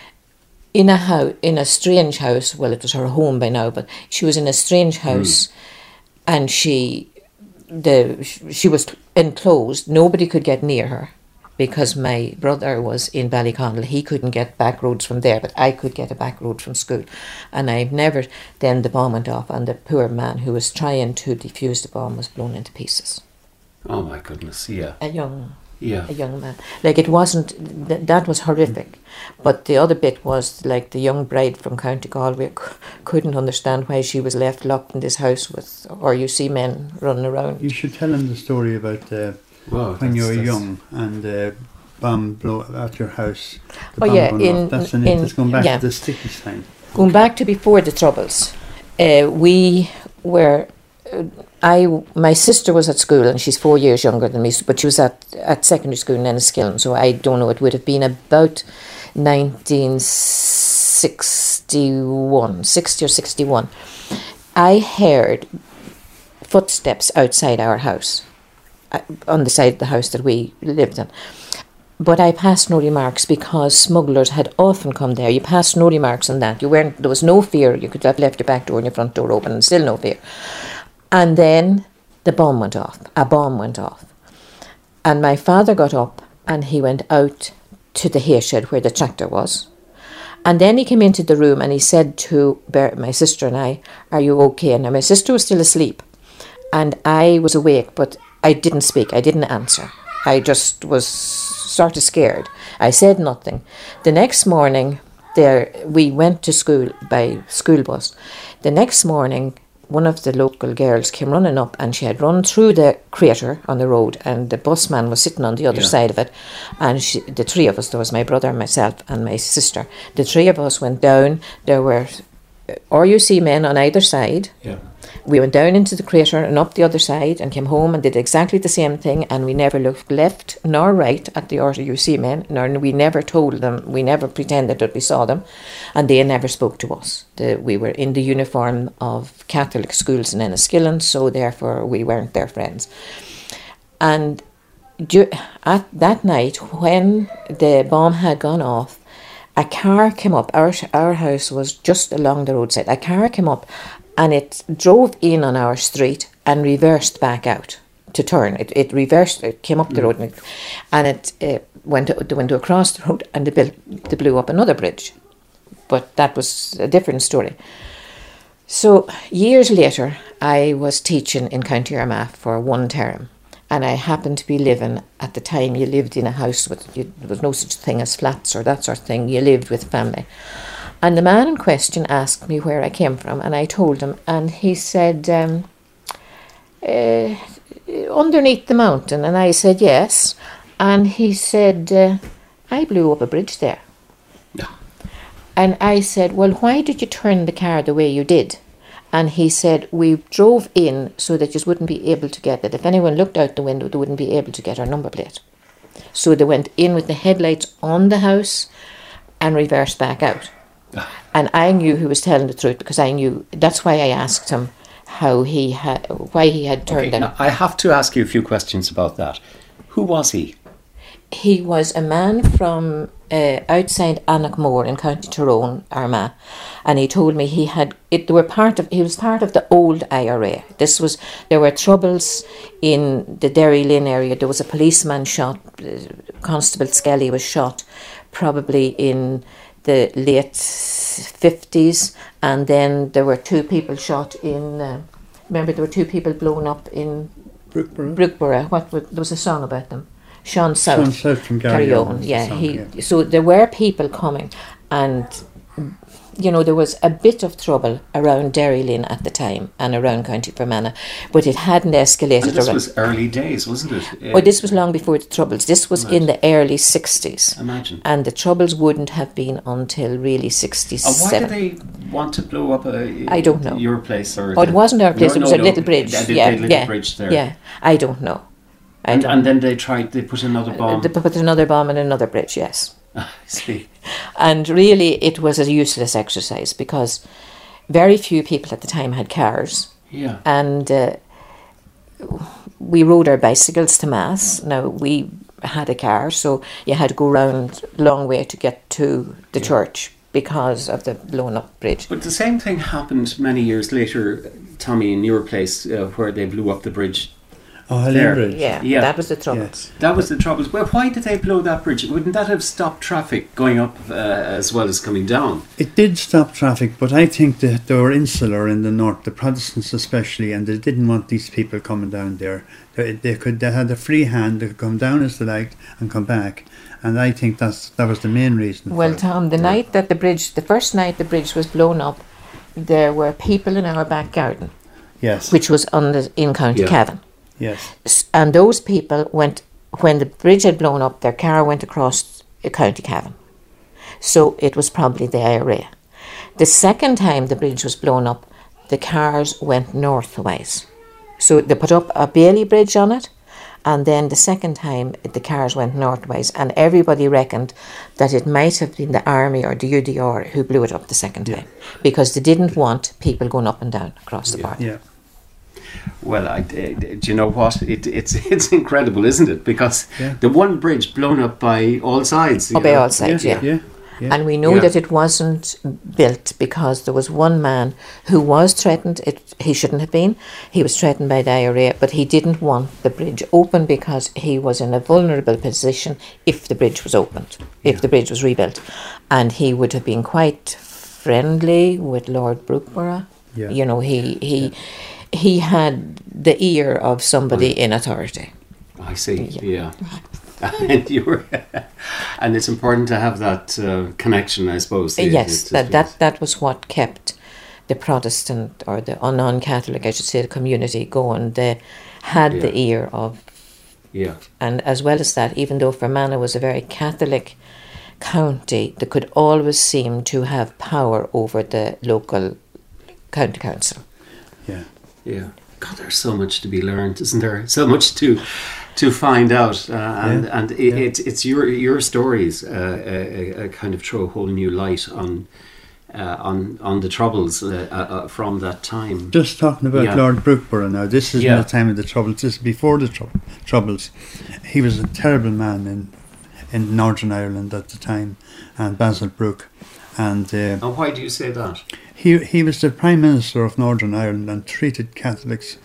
in a house, in a strange house, well, it was her home by now, but she was in a strange house, mm. and she the she was enclosed. Nobody could get near her. because my brother was in Ballyconnell. He couldn't get back roads from there, but I could get a back road from school. And I've never, then the bomb went off and the poor man who was trying to defuse the bomb was blown into pieces. Oh my goodness, yeah. A young, Yeah. a young man. Like it wasn't, th- that was horrific. But the other bit was like the young bride from County Galway c- couldn't understand why she was left locked in this house with, or you see men running around. You should tell him the story about uh, Whoa, when you that's- were that's- young and uh, bomb blow at your house. The Oh, bomb yeah, going in- off. That's an in- it. It's going back yeah. to the sticky sign. Going back to before the Troubles, uh, we were, uh, I, my sister was at school and she's four years younger than me, but she was at, at secondary school in Enniskillen, so I don't know, it would have been about nineteen sixty-one, sixty or sixty-one. I heard footsteps outside our house, uh, on the side of the house that we lived in. But I passed no remarks because smugglers had often come there. You passed no remarks on that. You weren't. There was no fear. You could have left your back door and your front door open, and still no fear. And then the bomb went off. A bomb went off, and my father got up and he went out to the hay shed where the tractor was, and then he came into the room and he said to Ber- my sister and I, "Are you okay?" And my sister was still asleep, and I was awake, but I didn't speak. I didn't answer. I just was sort of scared. I said nothing. The next morning, there we went to school by school bus. The next morning, one of the local girls came running up and she had run through the crater on the road and the busman was sitting on the other Yeah. side of it. And she, the three of us, there was my brother, myself and my sister, the three of us went down. There were R U C men on either side. Yeah. We went down into the crater and up the other side and came home and did exactly the same thing, and we never looked left nor right at the R U C men, nor we never told them, we never pretended that we saw them, and they never spoke to us. The, we were in the uniform of Catholic schools in Enniskillen, so therefore we weren't their friends. And du- at that night, when the bomb had gone off, a car came up. Our, our house was just along the roadside. A car came up and it drove in on our street and reversed back out to turn. It it reversed, it came up the road and it, and it uh, went, to, went to across the road and they, built, they blew up another bridge. But that was a different story. So years later, I was teaching in County Armagh for one term. And I happened to be living, at the time you lived in a house with, you, there was no such thing as flats or that sort of thing, you lived with family. And the man in question asked me where I came from, and I told him, and he said, um, uh, underneath the mountain, and I said, yes. And he said, uh, I blew up a bridge there. Yeah. And I said, well, why did you turn the car the way you did? And he said, we drove in so that you wouldn't be able to get it. If anyone looked out the window, they wouldn't be able to get our number plate. So they went in with the headlights on the house and reversed back out. And I knew he was telling the truth because I knew, that's why I asked him how he had, why he had turned Okay, in. now I have to ask you a few questions about that. Who was he? He was a man from uh, outside Annachmore in County Tyrone, Armagh, and he told me he had it. They were part of. He was part of the old I R A. This was there were troubles in the Derry Lynn area. There was a policeman shot. Uh, Constable Skelly was shot, probably in the late fifties, and then there were two people shot in. Uh, remember, there were two people blown up in Brookborough. Brookborough. What was, there was a song about them. Sean South. Sean South from Gary Carry Owen on, was the yeah. song, He, yeah. So there were people coming, and you know there was a bit of trouble around Derry Lynn at the time and around County Fermanagh, but it hadn't escalated. And this around. was early days, wasn't it? Oh, this was long before the Troubles. This was in the early sixties, Imagine. and the Troubles wouldn't have been until really And sixty-seven. why did they want to blow up a, I don't know. your place? Or Oh, it the- wasn't our place. No, it was no, a no, little bridge. They did yeah, a little yeah, bridge there. yeah. I don't know. I And, don't. and then they tried, they put another bomb. They put another bomb in another bridge. Yes. I see. And really, it was a useless exercise because very few people at the time had cars, Yeah. and uh, we rode our bicycles to Mass. Now, we had a car, so you had to go round a long way to get to the Yeah. church because of the blown up bridge. But the same thing happened many years later, Tommy, in your place, uh, where they blew up the bridge. Oh, Helene There. Bridge. Yeah, Yeah. that was the troubles. That was the troubles. Well, why did they blow that bridge? Wouldn't that have stopped traffic going up uh, as well as coming down? It did stop traffic, but I think that they were insular in the north, the Protestants especially, and they didn't want these people coming down there. They, they could, they had a free hand. They could come down as they liked and come back, and I think that's that was the main reason. Well, for it. Tom, the night that the bridge, the first night the bridge was blown up, there were people in our back garden, Yes, which was on the in County Yeah. Cavan. yes, S- and those people went, when the bridge had blown up, their car went across County Cavan. So it was probably the I R A. The second time the bridge was blown up, the cars went northwise. So they put up a Bailey Bridge on it, and then the second time the cars went northwise, and everybody reckoned that it might have been the army or the U D R who blew it up the second time, because they didn't want people going up and down across the border. yeah. Well, I, uh, do you know what? It, it's it's incredible, isn't it? Because Yeah. the one bridge blown up by all sides. you Oh, by know. all sides, yeah. Yeah, yeah. And we know Yeah. that it wasn't built because there was one man who was threatened. It, he shouldn't have been. He was threatened by the I R A, but he didn't want the bridge open because he was in a vulnerable position if the bridge was opened, if the bridge was rebuilt. And he would have been quite friendly with Lord Brookborough. Yeah. You know, he, he, he had the ear of somebody in authority. I see. Yeah. and you were, and it's important to have that uh, connection, I suppose. the- Yes, to- that, to- that that was what kept the Protestant or the or non-Catholic, I should say, the community going. They had the Yeah. ear of, Yeah. and as well as that, even though Fermanagh was a very Catholic county, they could always seem to have power over the local county council. Yeah. Yeah. God, there's so much to be learned, isn't there? So much to to find out, uh, and Yeah, and it, yeah. it's it's your your stories uh, uh, uh, kind of throw a whole new light on uh, on on the troubles uh, uh, uh, from that time. Just talking about Yeah. Lord Brookborough now, this is Yeah. the time of the Troubles, this is before the trou- Troubles. He was a terrible man in in Northern Ireland at the time, and Basil Brooke. And uh, And why do you say that? he he was the Prime Minister of Northern Ireland and treated Catholics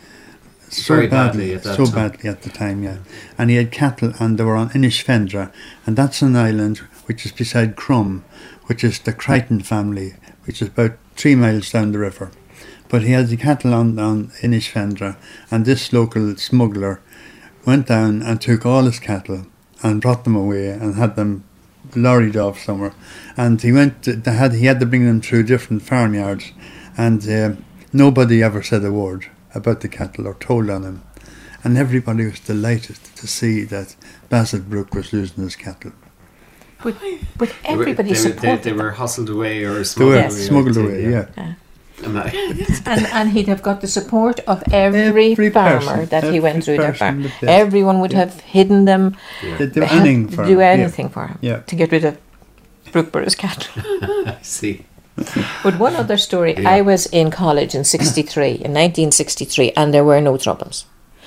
so Very badly, badly at that so time. badly at the time, yeah. And he had cattle, and they were on Inishfendra, and that's an island which is beside Crum, which is the Crichton family, which is about three miles down the river. But he had the cattle on, on Inishfendra, and this local smuggler went down and took all his cattle and brought them away and had them lorried off somewhere. And he went, to, they had, he had to bring them through different farmyards, and uh, nobody ever said a word about the cattle or told on him. And everybody was delighted to see that Basil Brooke was losing his cattle. But, but They were- everybody they, were- supported they, they them. were hustled away or They smuggled were Yes. away. smuggled I away, think, yeah. And that- and, and he'd have got the support of every, Every farmer person, that he every went through their person farm. that did. Everyone would Yeah. have hidden them. They'd do They had anything to for do him. Yeah. anything for him Yeah. to get rid of Brookborough's cattle. I see. But one other story, Yeah. I was in college in sixty-three, in nineteen sixty-three, and there were no troubles.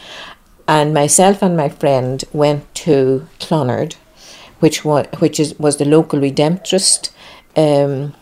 And myself and my friend went to Clonard, which was which is was the local Redemptorist. Um,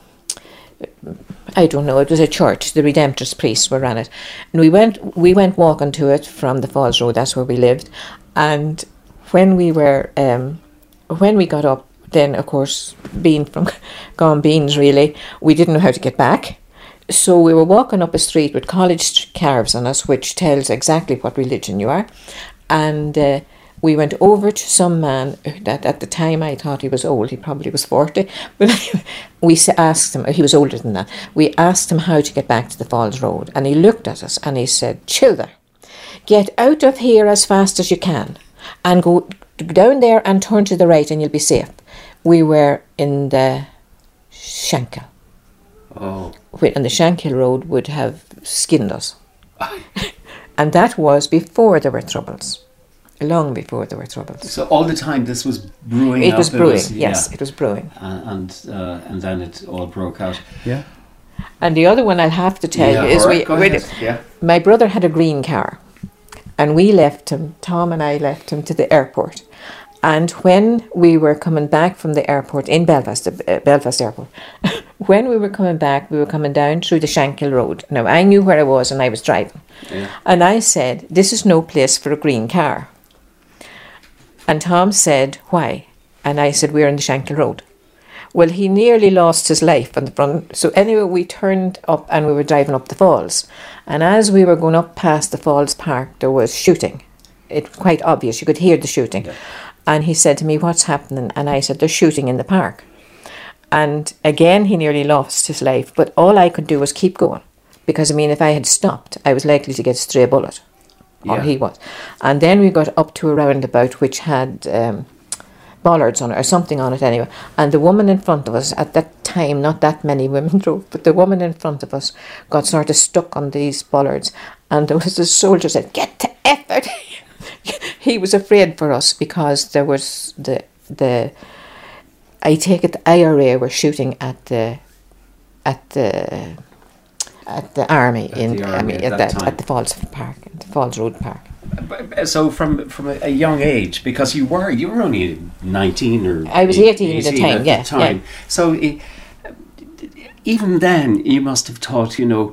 I don't know. It was a church. The Redemptorist priests were ran it, and we went we went walking to it from the Falls Road. That's where we lived, and when we were um, when we got up, then of course, being from gone beans, really, we didn't know how to get back. So we were walking up a street with college carves on us, which tells exactly what religion you are, and uh, we went over to some man that at the time I thought he was old. He probably was forty, but we s- asked him. He was older than that. We asked him how to get back to the Falls Road, and he looked at us and he said, "Childer, get out of here as fast as you can, and go down there and turn to the right, and you'll be safe." We were in the Shankill, Oh, whi- and the Shankill Road would have skinned us. And that was before there were troubles, long before there were troubles. so all the time this was brewing. It up, was brewing, yeah. yes, it was brewing. Uh, and uh, and then it all broke out. Yeah. And the other one I'll have to tell Yeah, you is all right, we, go we ahead. Yeah. my brother had a green car, and we left him, Tom and I left him to the airport. And when we were coming back from the airport in Belfast, uh, Belfast Airport, when we were coming back, we were coming down through the Shankill Road. Now, I knew where I was and I was driving. Yeah. And I said, this is no place for a green car. And Tom said, why? And I said, we're on the Shankill Road. Well, he nearly lost his life on the front. So anyway, we turned up and we were driving up the falls. And as we were going up past the Falls Park, there was shooting. It was quite obvious. You could hear the shooting. Yeah. And he said to me, what's happening? And I said, they're shooting in the park. And again, he nearly lost his life. But all I could do was keep going. Because, I mean, if I had stopped, I was likely to get a stray bullet. Or yeah. he was. And then we got up to a roundabout which had um, bollards on it, or something on it anyway. And the woman in front of us, at that time, not that many women drove, but the woman in front of us got sort of stuck on these bollards. And there was a soldier said, get to effort. He was afraid for us because there was the, the I take it the I R A were shooting at the, at the, at the army, at in the army I mean, at, at, that the, at the Falls Park, the Falls Road Park. So from from a young age, because you were you were only nineteen or I was eighteen, eighteen at the time, at yeah, the time. yeah. So uh, even then, you must have thought, you know,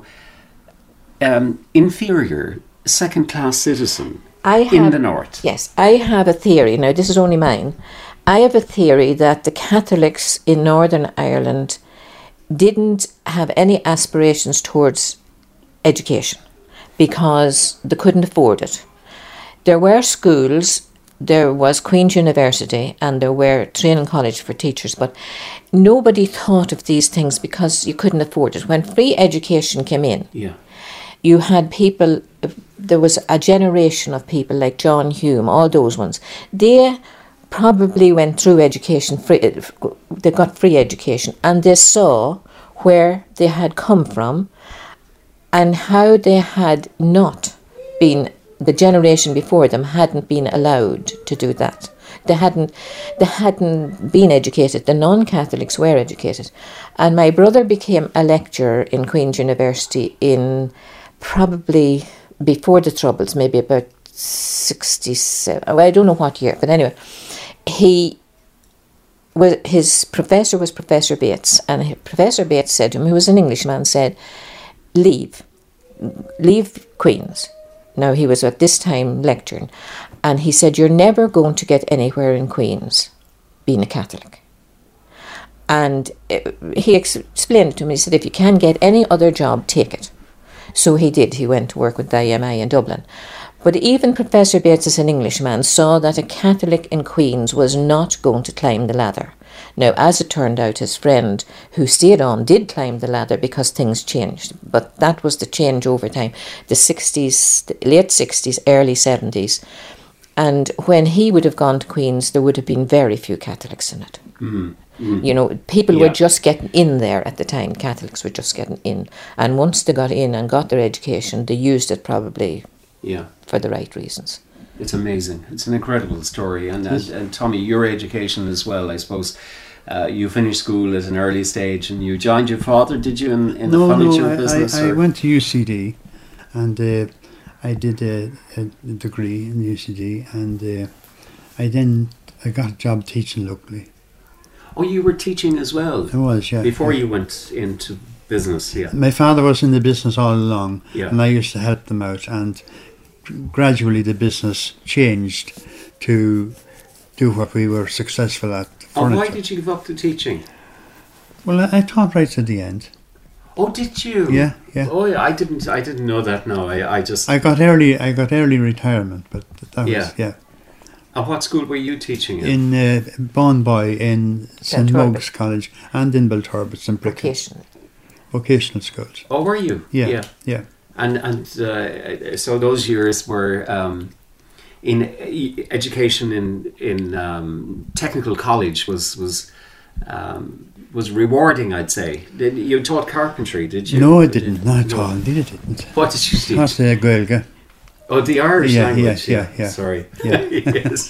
um, inferior, second class citizen I have, in the north. Yes, I have a theory. Now, this is only mine. I have a theory that the Catholics in Northern Ireland didn't have any aspirations towards education because they couldn't afford it. There were schools, there was Queen's University, and there were training college for teachers, but nobody thought of these things because you couldn't afford it. When free education came in, yeah. you had people, there was a generation of people like John Hume, all those ones. They probably went through education, free, they got free education, and they saw where they had come from and how they had not been, the generation before them hadn't been allowed to do that. They hadn't, they hadn't been educated. The non-Catholics were educated. And my brother became a lecturer in Queen's University in probably before the Troubles, maybe about sixty-seven, well, I don't know what year, but anyway, he was, his professor was Professor Bates, and Professor Bates said to him, who was an Englishman, said, leave, leave Queen's. Now, he was at this time lecturing, and he said, you're never going to get anywhere in Queen's being a Catholic. And he ex- explained it to me. He said, if you can get any other job, take it. So he did. He went to work with the I M I in Dublin. But even Professor Bates, as an Englishman, saw that a Catholic in Queen's was not going to climb the ladder. Now, as it turned out, his friend who stayed on did climb the ladder because things changed. But that was the change over time. The sixties, the late sixties, early seventies. And when he would have gone to Queen's, there would have been very few Catholics in it. Mm. Mm. You know, people yeah. were just getting in there at the time. Catholics were just getting in. And once they got in and got their education, they used it probably yeah. for the right reasons. It's amazing. It's an incredible story. And, and, and Tommy, your education as well, I suppose. Uh, you finished school at an early stage and you joined your father, did you, in, in no, the furniture no, business? I, I, I or? went to U C D and uh, I did a, a degree in U C D, and uh, I then I got a job teaching locally. Oh, you were teaching as well? I was, yeah. Before yeah. you went into business, yeah. My father was in the business all along, yeah. and I used to help them out, and gradually the business changed to do what we were successful at. Oh, why did you give up the teaching? Well, I, I taught right to the end. Oh, did you? Yeah, yeah. Oh, yeah. I didn't. I didn't know that. No, I, I just. I got early. I got early retirement, but that yeah. was yeah. And what school were you teaching in? In uh, Bonboy, in Saint Mogus College, and in Belturbet and Bricken. Vocational. Vocational schools. Oh, were you? Yeah, yeah. yeah. And and uh, so those years were um, in uh, education in in um, technical college was was. Um, was rewarding, I'd say. Did you taught carpentry, did you? No, I didn't. Not at no. all. Did it didn't. What did you teach? Taught the Gaeilge. Oh, the Irish yeah, language. Yeah, yeah, yeah. Sorry. Yeah. yes.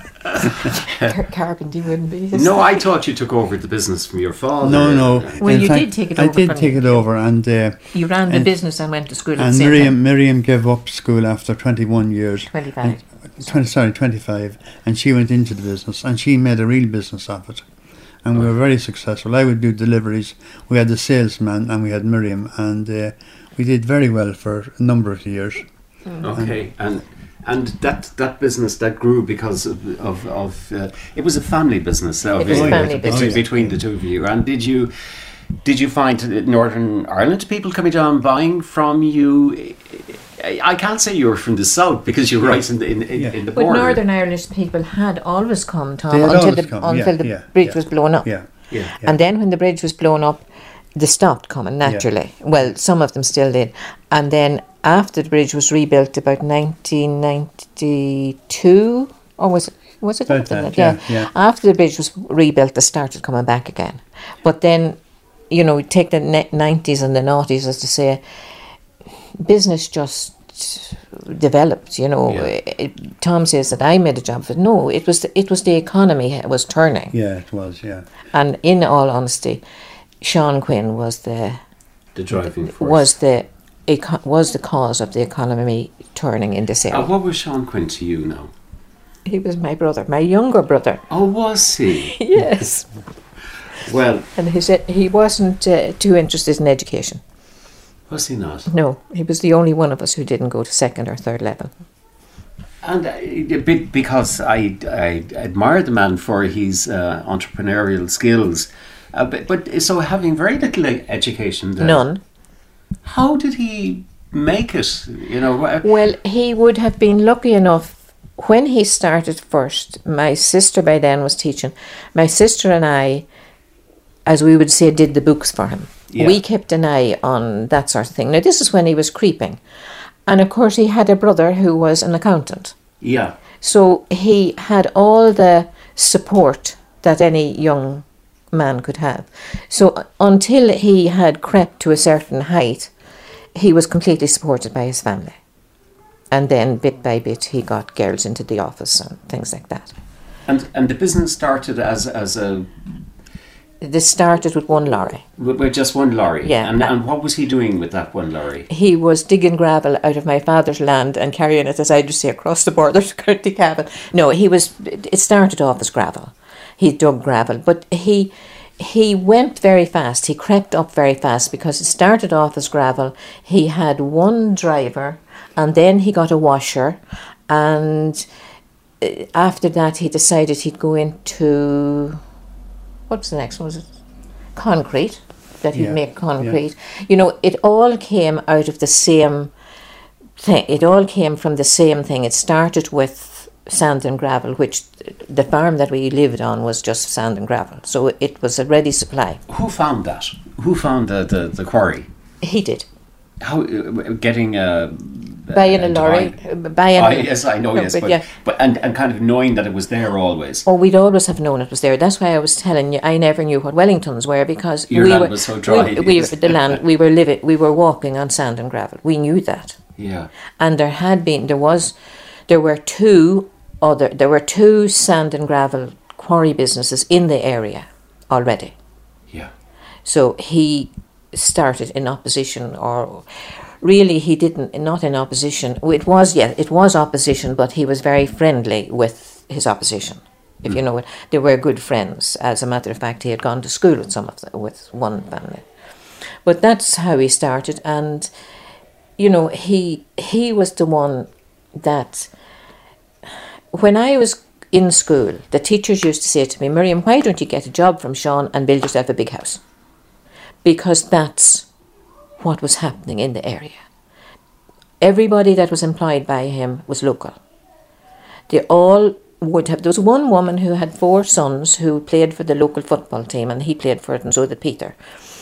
Carpentry wouldn't be. No, I thought you took over the business from your father. No, no. Well, In you fact, did take it I over. did from take it over, and uh, you ran the and, business and went to school. At and the same Miriam, time. Miriam gave up school after twenty-one years. Twenty-five. And, twenty, sorry, twenty-five, and she went into the business, and she made a real business of it. and we were very successful. I would do deliveries. We had the salesman and we had Miriam, and uh, we did very well for a number of years. Okay, and and that that business that grew because of of, of uh, it was a family business. Of, It was a uh, family between, business. between the two of you. And did you did you find in Northern Ireland people coming down buying from you? I I can't say you were from the south because you're right in the in, in, Yeah. in the But border. Northern Irish people had always come, Tom, They had until always the come, until yeah, the yeah, bridge yeah. was blown up. Yeah. Yeah. Yeah. And then when the bridge was blown up, they stopped coming naturally. Well, some of them still did. And then after the bridge was rebuilt about nineteen ninety-two, or was it, was it About after that, that? yeah, yeah. After the bridge was rebuilt, they started coming back again. But then, you know, take the ni- nineties and the noughties, as to say, business just developed, you know. Yeah. It, Tom says that I made a job of it. No, it was the, it was the economy that was turning. Yeah, it was, yeah. And in all honesty, Sean Quinn was the The driving force. was the eco- was the cause of the economy turning in this area. Uh, what was Sean Quinn to you now? He was my brother, my younger brother. Oh, was he? Yes, Well, and he said he wasn't uh, too interested in education. was he not? No, he was the only one of us who didn't go to second or third level. And uh, a bit because I, I admire the man for his uh, entrepreneurial skills, uh, but, but so having very little e- education, then, None. how did he make it? You know, wha- Well, he would have been lucky enough when he started first. My sister by then was teaching. My sister and I, as we would say, did the books for him. Yeah. We kept an eye on that sort of thing. Now, this is when he was creeping. And of course, he had a brother who was an accountant. yeah, So he had all the support that any young man could have. So uh, until he had crept to a certain height, he was completely supported by his family. And then bit by bit, he got girls into the office and things like that. and and the business started as as a This started with one lorry. with with just one lorry. Yeah. and and what was he doing with that one lorry? He was digging gravel out of my father's land and carrying it, as I just say, across the border to County Cavan. No, he was. It started off as gravel. He dug gravel, but he he went very fast. He crept up very fast because it started off as gravel. He had one driver, and then he got a washer, and uh, after that he decided he'd go into what's the next one? Was it concrete? That he'd Yeah, make concrete. You know, it all came out of the same thing. It all came from the same thing. It started with sand and gravel, which the farm that we lived on was just sand and gravel. So it was a ready supply. Who found that? Who found the the, the quarry? He did. How uh, getting a Buying a lorry. divine- Buying Ah, a, yes, I know, No, yes, but but, yeah. but and, and kind of knowing that it was there always. Oh, we'd always have known it was there. That's why I was telling you I never knew what Wellingtons were, because Your we land were was so dry. We, we the land we were living we were walking on sand and gravel. We knew that. Yeah, And there had been there was there were two other there were two sand and gravel quarry businesses in the area already. yeah, So he started in opposition, or really he didn't, not in opposition. It was, yeah, it was opposition, but he was very friendly with his opposition, if you know it. They were good friends. As a matter of fact, he had gone to school with some of the, with one family. But that's how he started, and you know, he he was the one that when I was in school, the teachers used to say to me, Miriam, why don't you get a job from Sean and build yourself a big house? Because that's what was happening in the area. Everybody that was employed by him was local. They all would have, there was one woman who had four sons who played for the local football team, and he played for it, and so did Peter.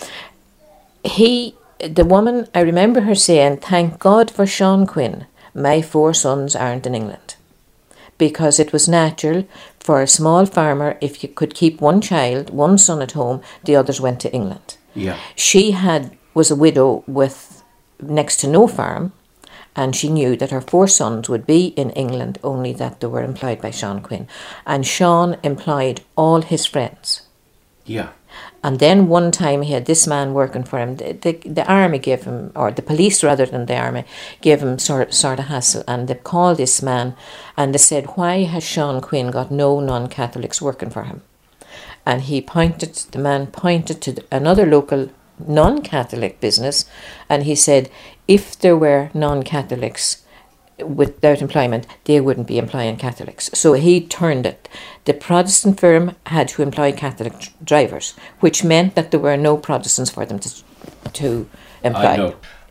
He, the woman, I remember her saying, thank God for Sean Quinn, my four sons aren't in England. Because it was natural for a small farmer, if you could keep one child, one son at home, the others went to England. yeah. She had was a widow with next to no farm, and she knew that her four sons would be in England, only that they were employed by Sean Quinn. And Sean employed all his friends. Yeah. And then one time he had this man working for him. The, the, the army gave him, or the police rather than the army, gave him sort, sort of hassle. And they called this man and they said, why has Sean Quinn got no non-Catholics working for him? and he pointed, the man pointed to another local non-Catholic business, and he said, if there were non-Catholics without employment, they wouldn't be employing Catholics. So he turned it. The Protestant firm had to employ Catholic drivers, which meant that there were no Protestants for them to to employ. I know.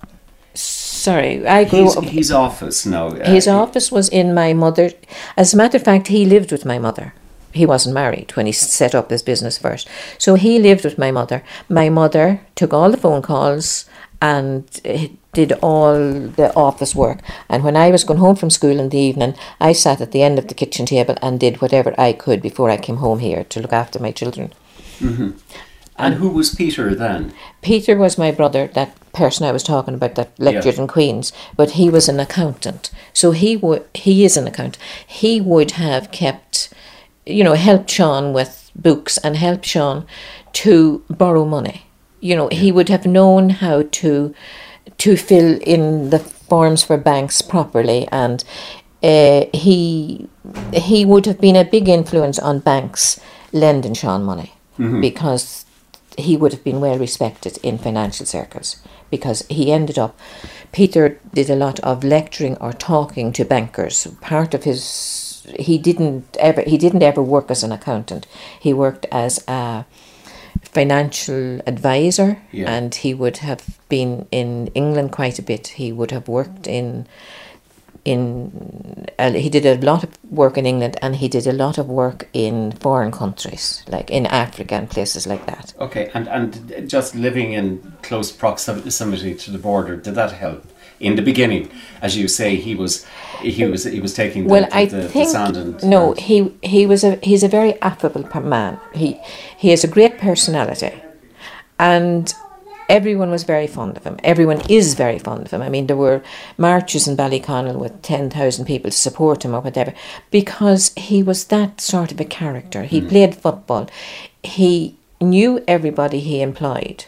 Sorry, I grew His, up. his office now. Uh, His office was in my mother. As a matter of fact, he lived with my mother. He wasn't married when he set up his business first. So he lived with my mother. My mother took all the phone calls and did all the office work. And when I was going home from school in the evening, I sat at the end of the kitchen table and did whatever I could before I came home here to look after my children. Mm-hmm. And who was Peter then? Peter was my brother, that person I was talking about that lectured Yeah. in Queen's, but he was an accountant. So he would, he is an accountant. He would have kept, you know, helped Sean with books and helped Sean to borrow money. You know, he would have known how to to fill in the forms for banks properly, and uh, he he would have been a big influence on banks lending Sean money, mm-hmm. because he would have been well respected in financial circles, because he ended up, Peter did a lot of lecturing or talking to bankers. Part of his, he didn't ever, he didn't ever work as an accountant. He worked as a financial advisor, yeah. and he would have been in England quite a bit. He would have worked in in uh, he did a lot of work in England, and he did a lot of work in foreign countries, like in Africa and places like that. Okay, and, and just living in close proximity to the border, did that help? In the beginning, as you say, he was he was he was taking the, well, the, I the, think, the sand and no, and he he was a he's a very affable man. He he has a great personality, and everyone was very fond of him. Everyone is very fond of him. I mean, there were marches in Ballyconnell with ten thousand people to support him or whatever, because he was that sort of a character. He mm. played football. He knew everybody he employed.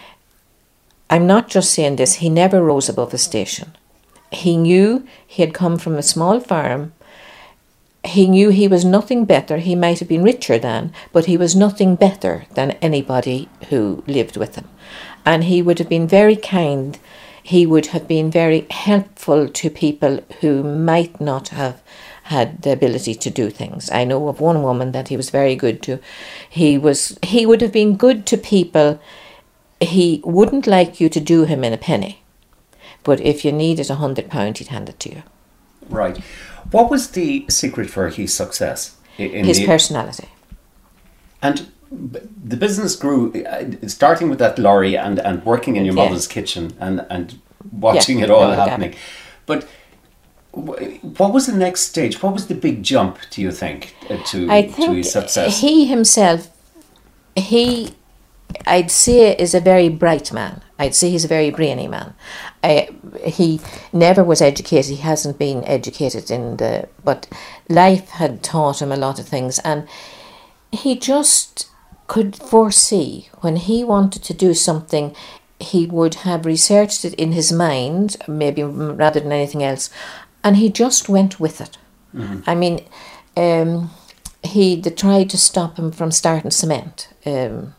I'm not just saying this, he never rose above his station. He knew he had come from a small farm. He knew he was nothing better. He might have been richer than, but he was nothing better than anybody who lived with him. And he would have been very kind. He would have been very helpful to people who might not have had the ability to do things. I know of one woman that he was very good to. He was. He would have been good to people. He wouldn't like you to do him in a penny, but if you needed a hundred pound, he'd hand it to you. Right. What was the secret for his success? In his the, personality. And the business grew, uh, starting with that lorry and, and working in your yeah. mother's kitchen and, and watching yeah, it all no, happening. But w- what was the next stage? What was the big jump, do you think, uh, to, I think to his success? He himself, he, I'd say, is a very bright man. I'd say he's a very brainy man. I, he never was educated. He hasn't been educated in the... But life had taught him a lot of things. And he just could foresee when he wanted to do something, he would have researched it in his mind, maybe rather than anything else. And he just went with it. Mm-hmm. I mean, um, he they tried to stop him from starting cement. Um,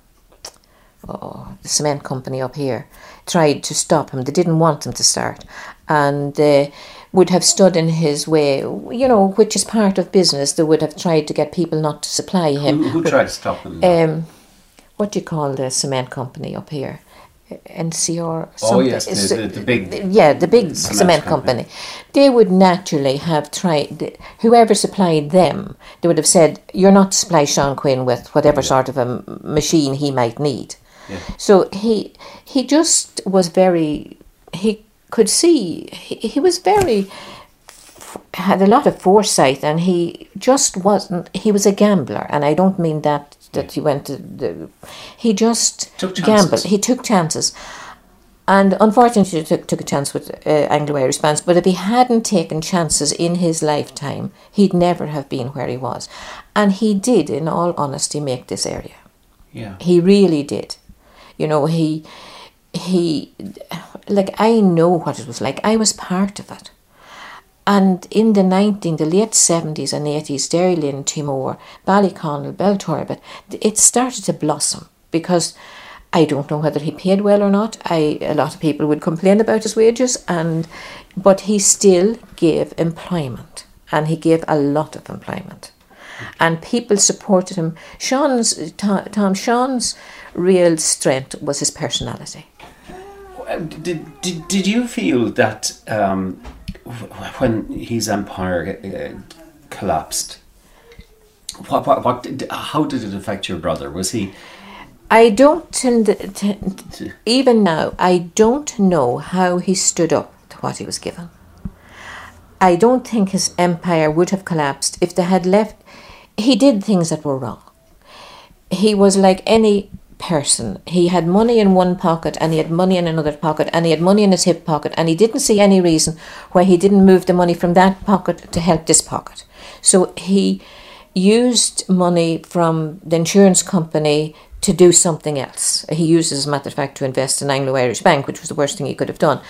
oh, the cement company up here tried to stop him. They didn't want him to start, and uh, would have stood in his way, you know, which is part of business. They would have tried to get people not to supply him. Who, who tried to stop him? Um, what do you call the cement company up here? N C R. Oh yes, the, the, the big yeah, the big cement, cement company. company. They would naturally have tried. Whoever supplied them, they would have said, "You're not to supply Sean Quinn with whatever yeah. sort of a machine he might need." Yeah. So he he just was very. He could see. He, he was very. Had a lot of foresight, and he just wasn't. He was a gambler, and I don't mean that. That he went to the, he just took gambled. He took chances, and unfortunately, he took, took a chance with uh, Anglo-Irish bands. But if he hadn't taken chances in his lifetime, he'd never have been where he was, and he did, in all honesty, make this area. Yeah, he really did. You know, he he like I know what it was like. I was part of it. And in the nineteen, the late seventies and eighties, Derrylin, Timor, Ballyconnell, Belturbet, it started to blossom because I don't know whether he paid well or not. I a lot of people would complain about his wages, and but he still gave employment, and he gave a lot of employment, and people supported him. Sean's Tom, Tom Sean's real strength was his personality. Did did, did you feel that? Um, When his empire uh, collapsed, what, what, what did, how did it affect your brother? Was he? I don't, tend to, even now, I don't know how he stood up to what he was given. I don't think his empire would have collapsed if they had left. He did things that were wrong. He was like any person. He had money in one pocket and he had money in another pocket and he had money in his hip pocket, and he didn't see any reason why he didn't move the money from that pocket to help this pocket. So he used money from the insurance company to do something else. He used, as a matter of fact, to invest in Anglo-Irish Bank, which was the worst thing he could have done.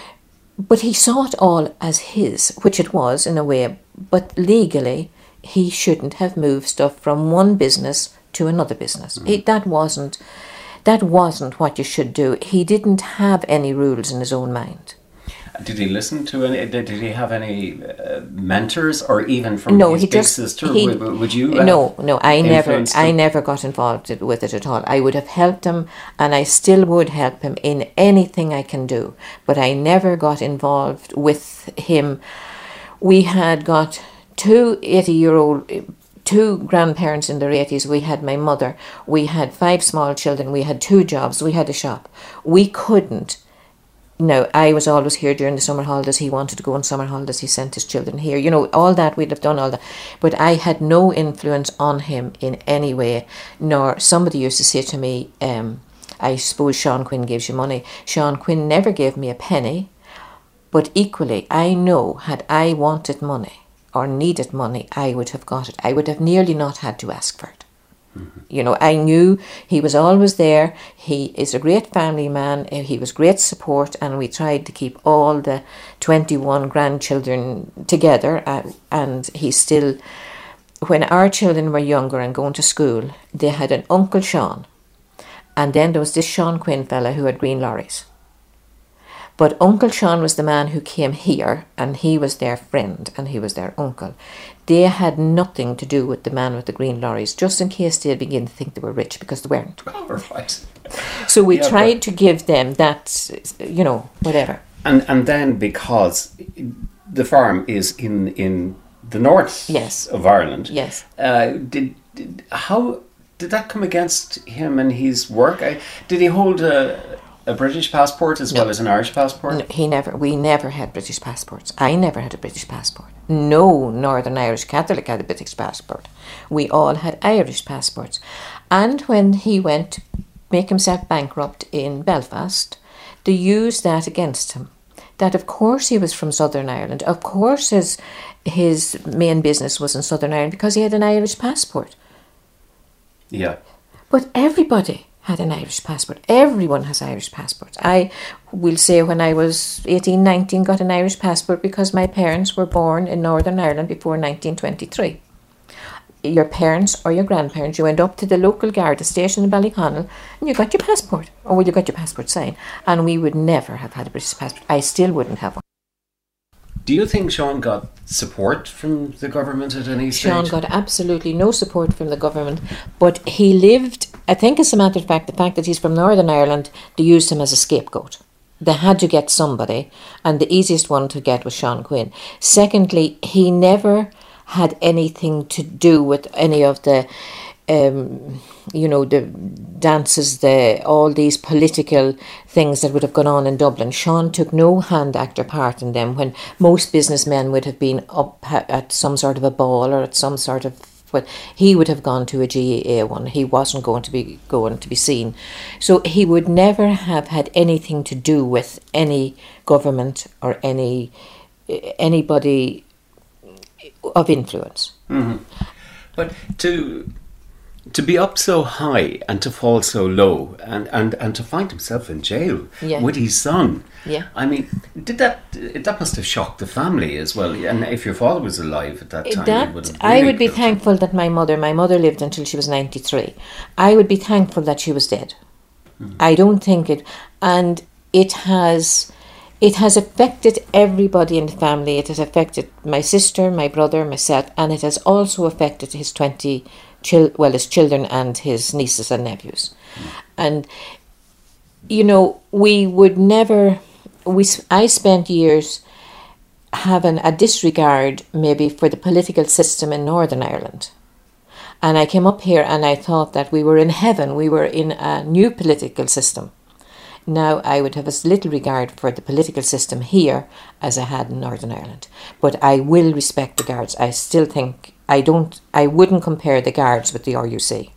But he saw it all as his, which it was in a way, but legally he shouldn't have moved stuff from one business to another business. Mm. It, that wasn't that wasn't what you should do. He didn't have any rules in his own mind. Did he listen to any? Did he have any uh, mentors, or even from no, his he big just, sister? He, would, would you? Uh, no, no. I never, him? I never got involved with it at all. I would have helped him, and I still would help him in anything I can do. But I never got involved with him. We had got two eighty-year-old. Two grandparents in their eighties. We had my mother. We had five small children. We had two jobs. We had a shop. We couldn't. No, I was always here during the summer holidays. He wanted to go on summer holidays. He sent his children here. You know, all that, we'd have done all that. But I had no influence on him in any way. Nor, somebody used to say to me, um, I suppose Sean Quinn gives you money. Sean Quinn never gave me a penny. But equally, I know, had I wanted money or needed money, I would have got it. I would have nearly not had to ask for it. Mm-hmm. You know, I knew he was always there. He is a great family man. He was great support, and we tried to keep all the twenty-one grandchildren together. Uh, and he still, when our children were younger and going to school, they had an Uncle Sean, and then there was this Sean Quinn fella who had green lorries. But Uncle Sean was the man who came here, and he was their friend, and he was their uncle. They had nothing to do with the man with the green lorries, just in case they'd begin to think they were rich, because they weren't. Oh, right. So we yeah, tried but, to give them that, you know, whatever. And and then because the farm is in, in the north yes. of Ireland, yes. Uh, did, did how did that come against him and his work? I, did he hold a A British passport as no. well as an Irish passport? No, he never. We never had British passports. I never had a British passport. No Northern Irish Catholic had a British passport. We all had Irish passports. And when he went to make himself bankrupt in Belfast, they used that against him. That of course he was from Southern Ireland. Of course his his main business was in Southern Ireland because he had an Irish passport. Yeah. But everybody had an Irish passport. Everyone has Irish passports. I will say when I was eighteen, nineteen, got an Irish passport because my parents were born in Northern Ireland before nineteen twenty-three. Your parents or your grandparents, you went up to the local Garda station in Ballyconnell and you got your passport, or well, you got your passport signed, and we would never have had a British passport. I still wouldn't have one. Do you think Sean got support from the government at any stage? Sean got absolutely no support from the government, but he lived, I think as a matter of fact, the fact that he's from Northern Ireland, they used him as a scapegoat. They had to get somebody, and the easiest one to get was Sean Quinn. Secondly, he never had anything to do with any of the Um, you know, the dances, the all these political things that would have gone on in Dublin. Sean took no hand actor part in them, when most businessmen would have been up at some sort of a ball or at some sort of, well, he would have gone to a G A A one. He wasn't going to be going to be seen. So he would never have had anything to do with any government or any anybody of influence. Mm-hmm. But to to be up so high and to fall so low, and, and, and to find himself in jail Yeah. with his son. Yeah. I mean, did that that must have shocked the family as well? And if your father was alive at that time, That it would have I really would be killed him. thankful that my mother, my mother lived until she was ninety-three. I would be thankful that she was dead. I don't think it, and it has, it has affected everybody in the family. It has affected my sister, my brother, myself, and it has also affected his twenty, chil- well, his children and his nieces and nephews. And you know, we would never. We s- I spent years having a disregard maybe for the political system in Northern Ireland. And I came up here and I thought that we were in heaven, we were in a new political system. Now I would have as little regard for the political system here as I had in Northern Ireland. But I will respect the Guards. I still think, I don't, I wouldn't compare the Guards with the R U C.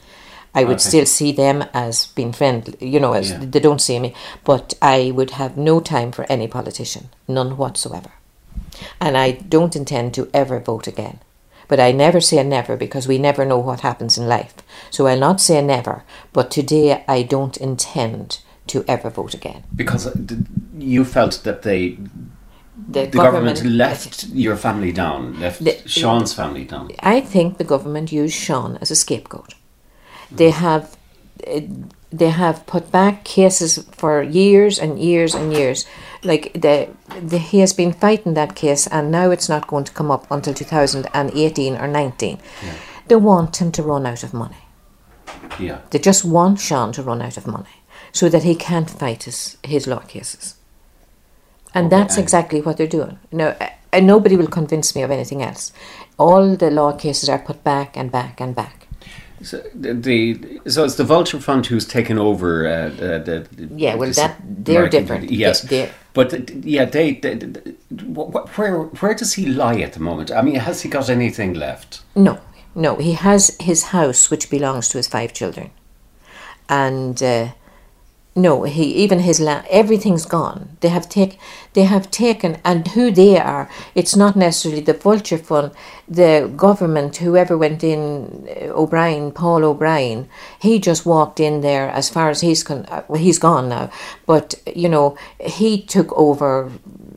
I would Okay. still see them as being friendly, you know, as Yeah. they don't see me. But I would have no time for any politician, none whatsoever. And I don't intend to ever vote again. But I never say never because we never know what happens in life. So I'll not say never, but today I don't intend to ever vote again. Because uh, d- you felt that they, The, the government, left your family down, left The- Sean's family down. I think the government used Sean as a scapegoat. They have uh, they have put back cases for years and years and years. Like the, the he has been fighting that case, and now it's not going to come up until two thousand eighteen or nineteen. Yeah. They want him to run out of money. Yeah. They just want Sean to run out of money so that he can't fight his, his law cases. And Okay, that's and- exactly what they're doing. Now, and nobody will convince me of anything else. All the law cases are put back and back and back. So the, the so it's the Vulture Fund who's taken over. Uh, the, the Yeah, well, this that they're American- different. Yes, They- they're- but uh, yeah, they, they, they- wh- wh- where where does he lie at the moment? I mean, has he got anything left? No, no. He has his house, which belongs to his five children, and uh, no, he even his land. Everything's gone. They have take, they have taken, and who they are. It's not necessarily the Vulture Fund, the government, whoever went in, uh, O'Brien, Paul O'Brien. He just walked in there. As far as he's con, uh, well, he's gone now. But you know, he took over.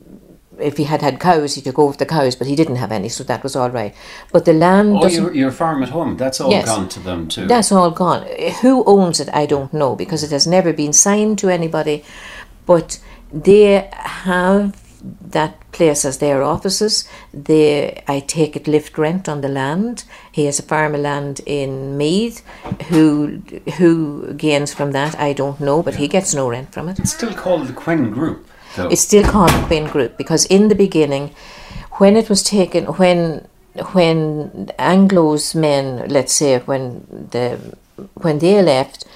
If he had had cows, he took over the cows, but he didn't have any, so that was all right. But the land Oh, doesn't. your, your farm at home, that's all Yes. gone to them too. That's all gone. Who owns it, I don't know, because it has never been signed to anybody. But they have that place as their offices. They, I take it, lift rent on the land. He has a farm of land in Meath. Who who gains from that, I don't know, but he gets no rent from it. It's still called the Quinn Group, though. It's still called the Quinn Group because in the beginning, when it was taken, when when Anglo's men, let's say, when the when they left,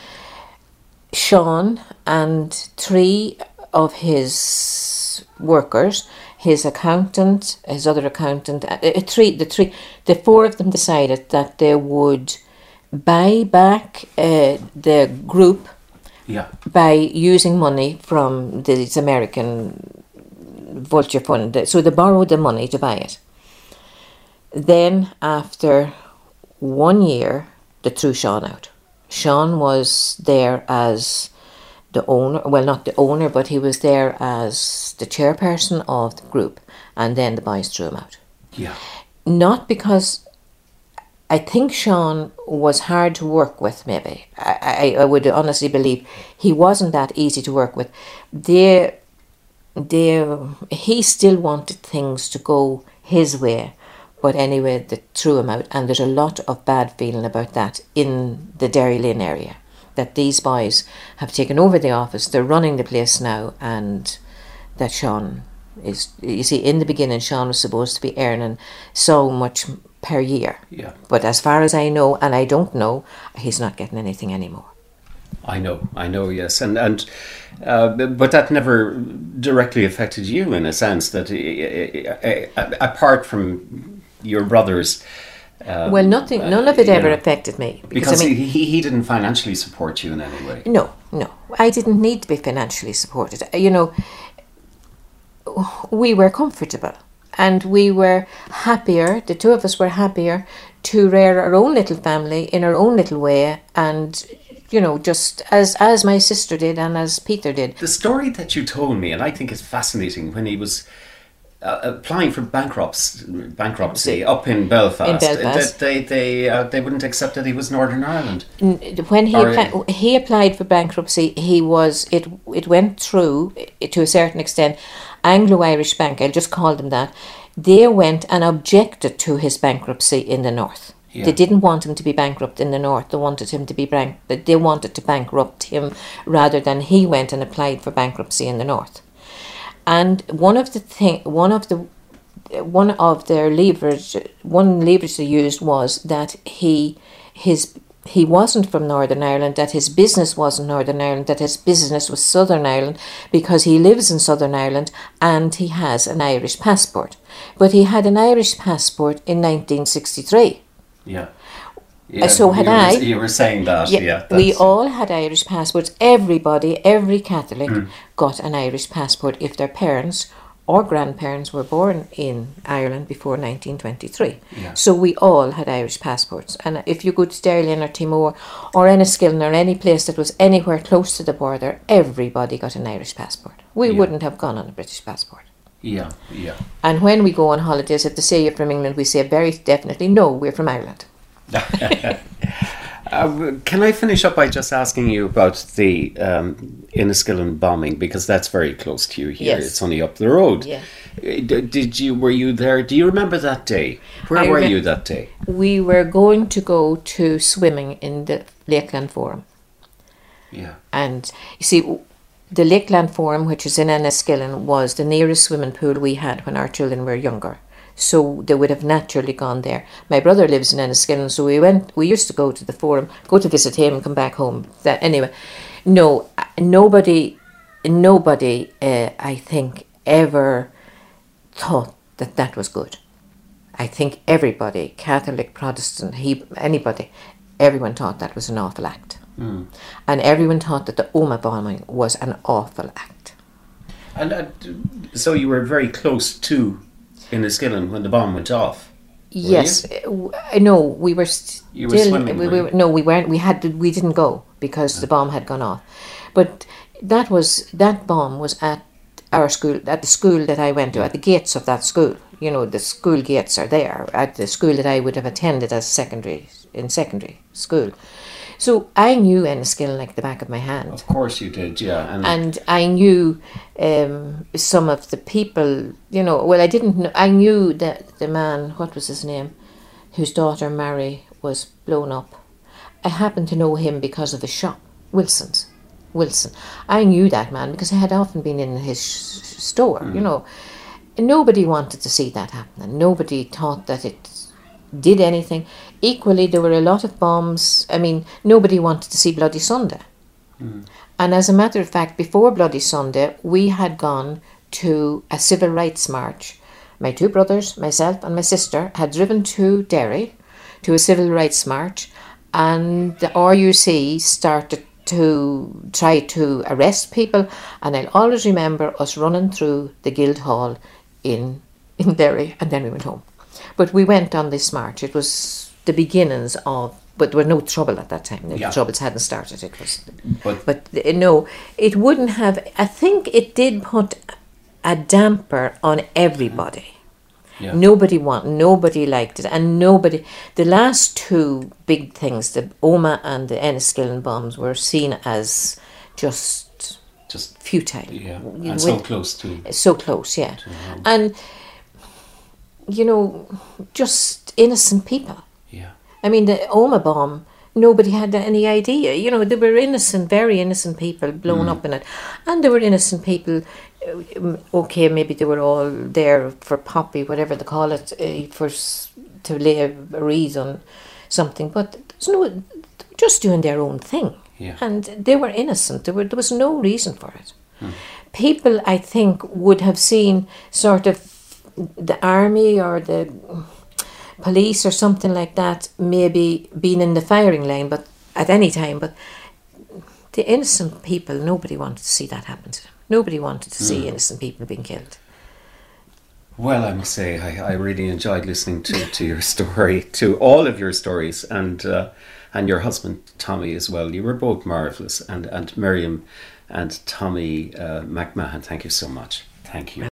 Sean and three of his workers, his accountant, his other accountant, uh, uh, three, the three, the four of them decided that they would buy back uh, the group yeah. by using money from this American Vulture Fund. So they borrowed the money to buy it. Then, after one year, they threw Sean out. Sean was there as the owner, well, not the owner, but he was there as the chairperson of the group, and then the boys threw him out. Yeah. Not because I think Sean was hard to work with, maybe. I, I, I would honestly believe he wasn't that easy to work with. They, they, he still wanted things to go his way, but anyway, they threw him out. And there's a lot of bad feeling about that in the Derry Lane area, that these boys have taken over the office, they're running the place now, and that Sean is, you see, in the beginning, Sean was supposed to be earning so much per year. Yeah. But as far as I know, and I don't know, he's not getting anything anymore. I know, I know, yes, and and uh, but that never directly affected you in a sense that uh, uh, apart from your brothers. Um, Well, nothing, none of it uh, you ever know, affected me. because I mean, he he didn't financially support you in any way. no, no, I didn't need to be financially supported. You know, we were comfortable and we were happier, the two of us were happier to rear our own little family in our own little way, and you know, just as as my sister did and as Peter did. The story that you told me, and I think is fascinating, when he was uh, applying for bankruptcy, bankruptcy up in Belfast, in Belfast. they they uh, they wouldn't accept that he was Northern Ireland. When he Or, appli- he applied for bankruptcy, he was it it went through to a certain extent. Anglo-Irish Bank, I'll just call them that. They went and objected to his bankruptcy in the north. Yeah. They didn't want him to be bankrupt in the north. They wanted him to be bank. They wanted to bankrupt him rather than he went and applied for bankruptcy in the north. And one of the thing, one of the, one of their leverage, one leverage they used was that he, his, he wasn't from Northern Ireland. That his business wasn't Northern Ireland. That his business was Southern Ireland because he lives in Southern Ireland and he has an Irish passport. But he had an Irish passport in nineteen sixty-three. Yeah. Yeah, so had you I. Were, you were saying that, yeah. yeah we all had Irish passports. Everybody, every Catholic mm. got an Irish passport if their parents or grandparents were born in Ireland before nineteen twenty-three. Yeah. So we all had Irish passports. And if you go to Stirling or Timor or Enniskillen or any place that was anywhere close to the border, everybody got an Irish passport. We yeah. wouldn't have gone on a British passport. Yeah, yeah. And when we go on holidays, if they say you're from England, we say very definitely, no, we're from Ireland. uh, can I finish up by just asking you about the um, Enniskillen bombing, because that's very close to you here. Yes. It's only up the road. Yeah. D- did you? Were you there? Do you remember that day? Where I were re- you that day? We were going to go to swimming in the Lakeland Forum. Yeah. And you see, the Lakeland Forum, which is in Enniskillen, was the nearest swimming pool we had when our children were younger. So they would have naturally gone there. My brother lives in Enniskillen, so we went. We used to go to the Forum, go to visit him, and come back home. That anyway. No, nobody, nobody. Uh, I think ever thought that that was good. I think everybody, Catholic, Protestant, he, anybody, everyone thought that was an awful act. Mm. And everyone thought that the Omagh bombing was an awful act. And uh, so you were very close to Enniskillen when the bomb went off. Yes, you? Uh, no, we were st- you were still. Swimming, we, were we, no, we weren't. We had. To, we didn't go because yeah. the bomb had gone off. But that was that bomb was at our school, at the school that I went to, at the gates of that school. You know, the school gates are there at the school that I would have attended as secondary in secondary school. So I knew Enniskillen like the back of my hand. Of course you did, yeah. And, and I knew um, some of the people, you know, well, I didn't know, I knew that the man, what was his name, whose daughter Mary was blown up. I happened to know him because of his shop, Wilson's. Wilson. I knew that man because I had often been in his sh- store, mm. you know. Nobody wanted to see that happen. Nobody thought that it did anything. Equally, there were a lot of bombs. I mean, nobody wanted to see Bloody Sunday. Mm. And as a matter of fact, before Bloody Sunday, we had gone to a civil rights march. My two brothers, myself and my sister had driven to Derry to a civil rights march, and the R U C started to try to arrest people, and I'll always remember us running through the Guildhall in, in Derry, and then we went home. But we went on this march. It was the beginnings of, but there was no trouble at that time. The yeah. troubles hadn't started. It was, but, but uh, no, it wouldn't have. I think it did put a damper on everybody. Yeah. Nobody want, nobody liked it, and nobody. The last two big things, the Omagh and the Enniskillen bombs, were seen as just just futile. Yeah, and With, so close to so close, yeah, and you know, just innocent people. Yeah, I mean, the Omagh bomb. Nobody had any idea. You know, there were innocent, very innocent people blown mm. up in it, and there were innocent people. Okay, maybe they were all there for poppy, whatever they call it, uh, for to lay a wreath on something. But there's no, they were just doing their own thing, yeah. and they were innocent. There were there was no reason for it. Hmm. People, I think, would have seen sort of the army or the police or something like that, maybe being in the firing line, but at any time. But the innocent people, nobody wanted to see that happen to them. Nobody wanted to see mm. innocent people being killed. Well, I must say, I, I really enjoyed listening to, to your story, to all of your stories, and uh, and your husband, Tommy, as well. You were both marvellous. And, and Miriam and Tommy uh, McMahon, thank you so much. Thank you.